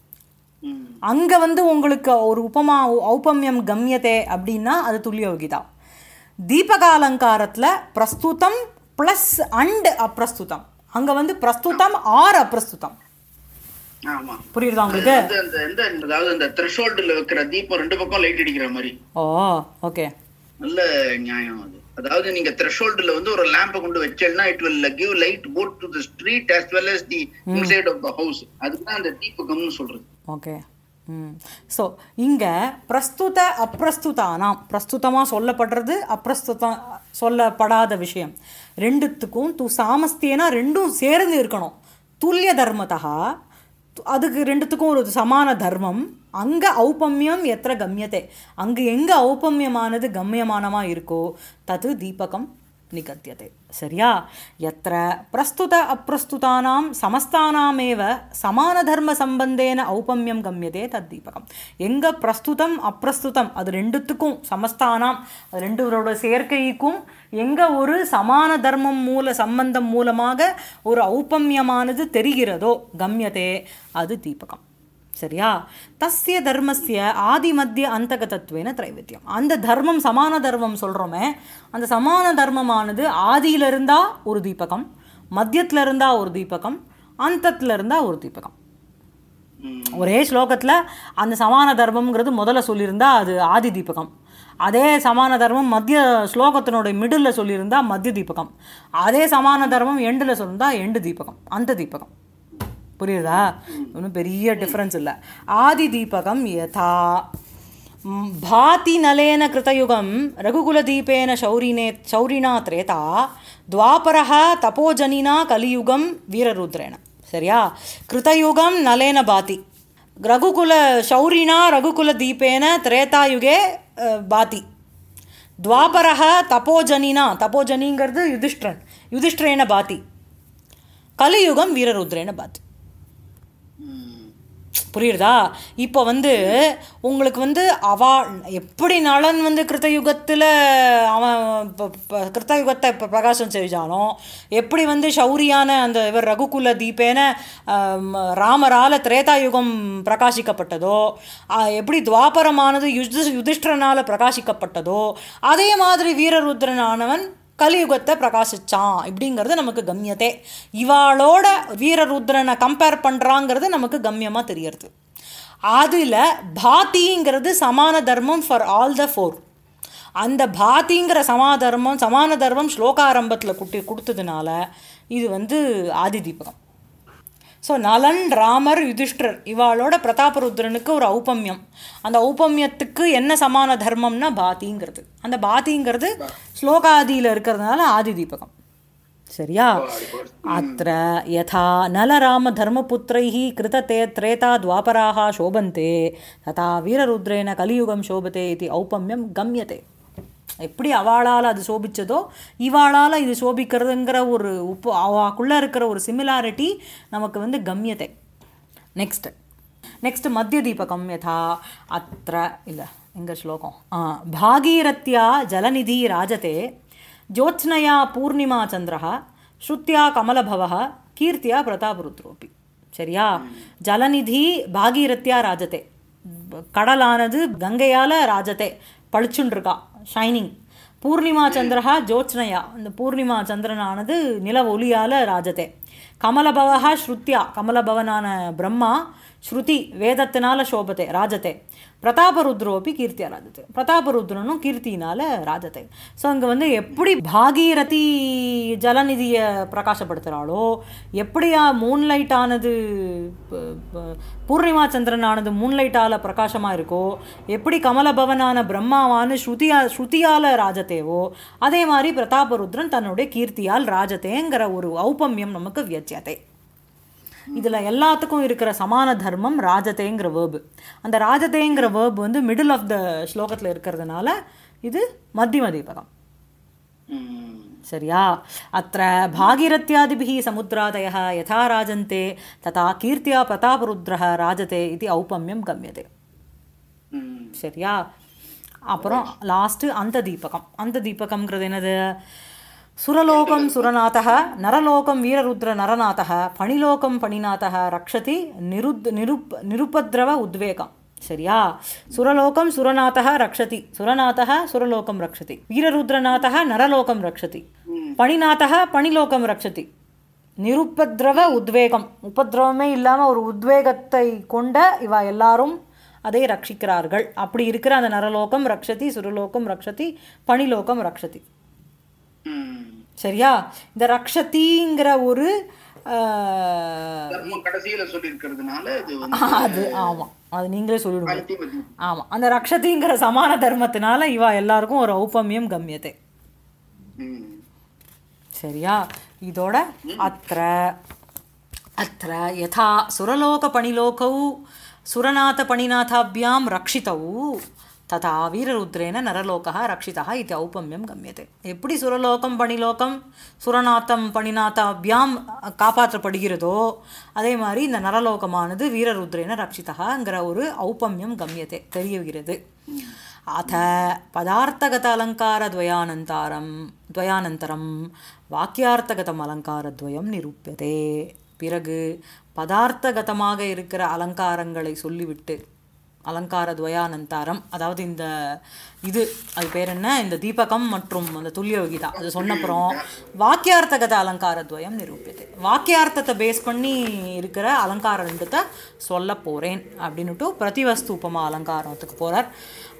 அங்கே வந்து உங்களுக்கு ஒரு ஔபமியம் கம்யதே அப்படின்னா அது துல்லிய யோகிதா. தீபகாலங்காரத்தில் பிரஸ்துதம் ப்ளஸ் அண்ட் அப்பிரஸ்துதம், அங்கே வந்து பிரஸ்துதம் ஆர் அப்பிரஸ்துதம். புரியுதா உங்களுக்கு? அதாவது இந்த த்ரெஷோல்ட்ல வைக்கிற தீபம் ரெண்டு பக்கம் லைட் அடிக்கிற மாதிரி. ஓ ஓகே, நல்ல நியாயம் அது. அதாவது நீங்க த்ரெஷோல்ட்ல வந்து ஒரு லாம்பை கொண்டு வச்சேன்னா it will give light both to the street as well as the inside of the house. அதுதான் அந்த தீபகம்னு சொல்றது. ஓகே. ஸோ இங்கே பிரஸ்துத அப்பிரஸ்துதானாம், பிரஸ்துதமாக சொல்லப்படுறது அப்பிரஸ்துதம் சொல்லப்படாத விஷயம் ரெண்டுத்துக்கும் சாமஸ்தியனா ரெண்டும் சேர்ந்து இருக்கணும். துல்லிய தர்மத்தா அதுக்கு ரெண்டுத்துக்கும் ஒரு சமான தர்மம். அங்கே ஔபம்யம் எத்திர கம்யத்தை, அங்கே எங்கே ஔபம்யமானது கம்யமானமாக இருக்கோ தது தீபகம் நிகத்தியதே. சரியா? எத்திர பிரஸ்துத அப்பிரஸ்துதானாம் சமஸ்தானாமேவ சமான தர்ம சம்பந்தேன ஔபம்யம் கம்யதே தத் தீபகம். எங்கே பிரஸ்துதம் அப்பிரஸ்துதம் அது ரெண்டுத்துக்கும் சமஸ்தானாம் அது ரெண்டுவரோட சேர்க்கைக்கும் எங்கே ஒரு சமான தர்மம் சம்பந்தம் மூலமாக ஒரு ஔபம்யமானது தெரிகிறதோ கம்யதே அது தீபகம். சரியா? தஸ்ய தர்மஸ்ய ஆதி மத்திய அந்தகதத்துவேன திரைவித்தியம். அந்த தர்மம் சமான தர்மம் சொல்கிறோமே, அந்த சமான தர்மமானது ஆதியில் இருந்தால் ஒரு தீபகம், மத்தியத்தில் இருந்தால் ஒரு தீபகம், அந்தத்தில் இருந்தால் ஒரு தீபகம். ஒரே ஸ்லோகத்தில் அந்த சமான தர்மம்ங்கிறது முதல்ல சொல்லியிருந்தா அது ஆதி தீபகம், அதே சமான தர்மம் மத்திய ஸ்லோகத்தினுடைய மிடில் சொல்லியிருந்தா மத்திய தீபகம், அதே சமான தர்மம் எண்டில் சொல்லியிருந்தா எண்டு தீபகம், அந்த தீபகம். புரியுதா? ஒன்றும் பெரிய டிஃப்ரென்ஸ் இல்லை. ஆதி தீபகம் யதா பாதி நலேன கிருதயுகம் ரகுகுலதீபேன சௌரினா திரேதா துவாபரஹ தபோஜனினா கலியுகம் வீரருத்ரேன. சரியா? கிருதயுகம் நலேன பாதி, ரகுகுல சௌரினா ரகுகுல தீபேன திரேதாயுகே பாதி, துவாபரஹ தபோஜனினா, தபோஜனிங்கிறது யுதிஷ்டிரேன பாதி, கலியுகம் வீரருத்ரேன பாதி. புரியுறதா? இப்போ உங்களுக்கு எப்படி நளன் கிருத்தயுகத்தில் அவன் கிருத்தயுகத்தை பிரகாசம் செஞ்சாலும், எப்படி சௌரியான அந்த இவர் ரகுகுல தீபேன ராமரால் திரேதாயுகம் பிரகாசிக்கப்பட்டதோ, எப்படி துவாபரமானது யுதிஷ்டிரனால் பிரகாசிக்கப்பட்டதோ, அதே மாதிரி வீரருத்ரனானவன் கலியுகத்தை பிரகாசிச்சான் இப்படிங்கிறது நமக்கு கம்யத்தே. இவாளோட வீரருத்ரனை கம்பேர் பண்ணுறாங்கிறது நமக்கு கம்யமாக தெரியறது. அதில் பாத்திங்கிறது சமான தர்மம் ஃபார் ஆல் த ஃபோர். அந்த பாத்திங்கிற சமான தர்மம் ஸ்லோகாரம்பத்தில் கொடுத்ததுனால இது ஆதி தீபகம். ஸோ நலன் ராமர் யுதிஷ்டர் இவாளோட பிரதாபருத்ரனுக்கு ஒரு ஔபம்யம், அந்த ஔபம்யத்துக்கு என்ன சமான தர்மம்னா பாத்திங்கிறது. அந்த பாத்திங்கிறது ஸ்லோகாதியில் இருக்கிறதுனால ஆதி தீபகம். சரியா? அத்த யதா நலராம தர்மபுத்திரைஹி கிருத திரேதா துவாபராக சோபந்தே ததா வீரருத்ரேன கலியுகம் சோபத்தே இது ஔபம்யம் கம்யத்தே. எப்படி அவளால் அது சோபிச்சதோ இவாளால் இது சோபிக்கிறதுங்கிற ஒரு அவாக்குள்ளே இருக்கிற ஒரு சிமிலாரிட்டி நமக்கு கம்யத்தை. நெக்ஸ்ட் மத்திய தீபகம் யதா அத்திர இல்லை எங்கள் ஸ்லோகம் பாகீரத்யா ஜலநிதி ராஜதே ஜோத்ஸ்னயா பூர்ணிமா சந்திரா ஸ்ருத்யா கமலபவ கீர்த்தியா பிரதாபருத்ரோபி. சரியா? ஜலநிதி பாகீரத்யா ராஜதே, கடலானது கங்கையால் ராஜதே பளிச்சுன்ருக்கா, ஷைனிங். பூர்ணிமா சந்திரா ஜோத்ஸ்னயா, இந்த பூர்ணிமா சந்திரனானது நில ஒளியால் ராஜதே. கமலபவா ஸ்ருத்யா, கமலபவனான பிரம்மா ஸ்ருதி வேதத்தினால சோபத்தை ராஜத்தை. பிரதாபருத்ரோப்பி கீர்த்தியா ராஜத்தை, பிரதாபருத்ரனும் கீர்த்தினால ராஜத்தை. ஸோ அங்கே எப்படி பாகீரதி ஜலநிதியை பிரகாசப்படுத்துகிறாளோ, எப்படியா மூன்லைட் ஆனது பூர்ணிமா சந்திரனானது மூன்லைட்டால் பிரகாசமாக இருக்கோ, எப்படி கமலபவனான பிரம்மாவான ஸ்ருதியால் ராஜத்தேவோ, அதே மாதிரி பிரதாபருத்ரன் தன்னுடைய கீர்த்தியால் ராஜத்தேங்கிற ஒரு ஔபம்யம் நமக்கு வியச்சியத்தை. இதில் எல்லாத்துக்கும் இருக்கிற சமான தர்மம் ராஜதேங்கிற வேர்பு. அந்த ராஜதேங்கிற வேர்பு மிடில் ஆஃப் த ஸ்லோகத்தில் இருக்கிறதுனால இது மத்தியம தீபகம். சரியா? அத்த பாகீரத்யாதிபிஹி சமுத்ராதயः யதா ராஜந்தே ததா கீர்த்தியா பிரதாபருத்ரः ராஜதே இது ஔபம்யம் கம்யதே. சரியா? அப்புறம் லாஸ்ட்டு அந்த தீபகம். அந்த தீபகம்ங்கிறது என்னது? சுரலோகம் சுரநாதः நரலோகம் வீரருத்ர நரநாதः பணிலோகம் பணிநாதः ரக்ஷதி நிருபத்ரவ உத்வேகம். சரியா? சுரலோகம் சுரநாதः ரக்ஷதி, சுரநாதः சுரலோகம் ரக்ஷதி, வீரருத்ரநாதः நரலோகம் ரக்ஷதி, பணிநாதः பணிலோகம் ரக்ஷதி. நிருபத்ரவ உத்வேகம், உபத்ரவமே இல்லாமல் ஒரு உத்வேகத்தை கொண்ட இவா எல்லாரும் அதை ரட்சிக்கிறார்கள். அப்படி இருக்கிற அந்த நரலோகம் ரக்ஷதி, சுரலோகம் ரக்ஷதி, பணிலோகம் ரக்ஷதி. சரியா? இந்த ரக்ஷதிங்கிற ஒரு தர்மம் கடைசியில சொல்லி இருக்கிறதுனால இது அது ஆமாம், அது நீங்களே சொல்லிடுங்க. அல்டிமேட்லி. ஆமாம், அந்த ரக்ஷதிங்கிற சமான தர்மத்தினால இவா எல்லாருக்கும் ஒரு ஔபமியம் கம்யத்தை. சரியா? இதோட அத்திர அத்திர யதா சுரலோகபணிலோகௌ சுரநாதபணிநாதாபியாம் ரக்ஷிதௌ ததா வீரருத்ரேன நரலோகः ரக்ஷிதः இது ஔபமியம் கம்யத்தை. எப்படி சுரலோகம் பணிலோகம் சுரநாத்தம் பணிநாதாபியாம் காப்பாற்றப்படுகிறதோ அதே மாதிரி இந்த நரலோகமானது வீரருத்ரேன ரக்ஷிதங்கிற ஒரு ஔபமியம் கம்யத்தை தெரியுகிறது. அத பதார்த்தகத அலங்காரத்வயானந்தரம் வாக்கியார்த்தகதம் அலங்காரத்வயம் நிரூபியதே. பிறகு பதார்த்தகதமாக இருக்கிற அலங்காரங்களை சொல்லிவிட்டு அலங்காரத்வயானந்தாரம், அதாவது இந்த இது அது பேர் என்ன, இந்த தீபகம் மற்றும் அந்த துல்லியோகிதா அது சொன்னப்புறம் வாக்கியார்த்தகத அலங்காரத்வயம் நிரூபியது. வாக்கியார்த்தத்தை பேஸ் பண்ணி இருக்கிற அலங்காரம் ரெண்டுத்தை சொல்ல போகிறேன் அப்படின்னுட்டு பிரதிவஸ்து உபமா அலங்காரத்துக்கு போகிறார்.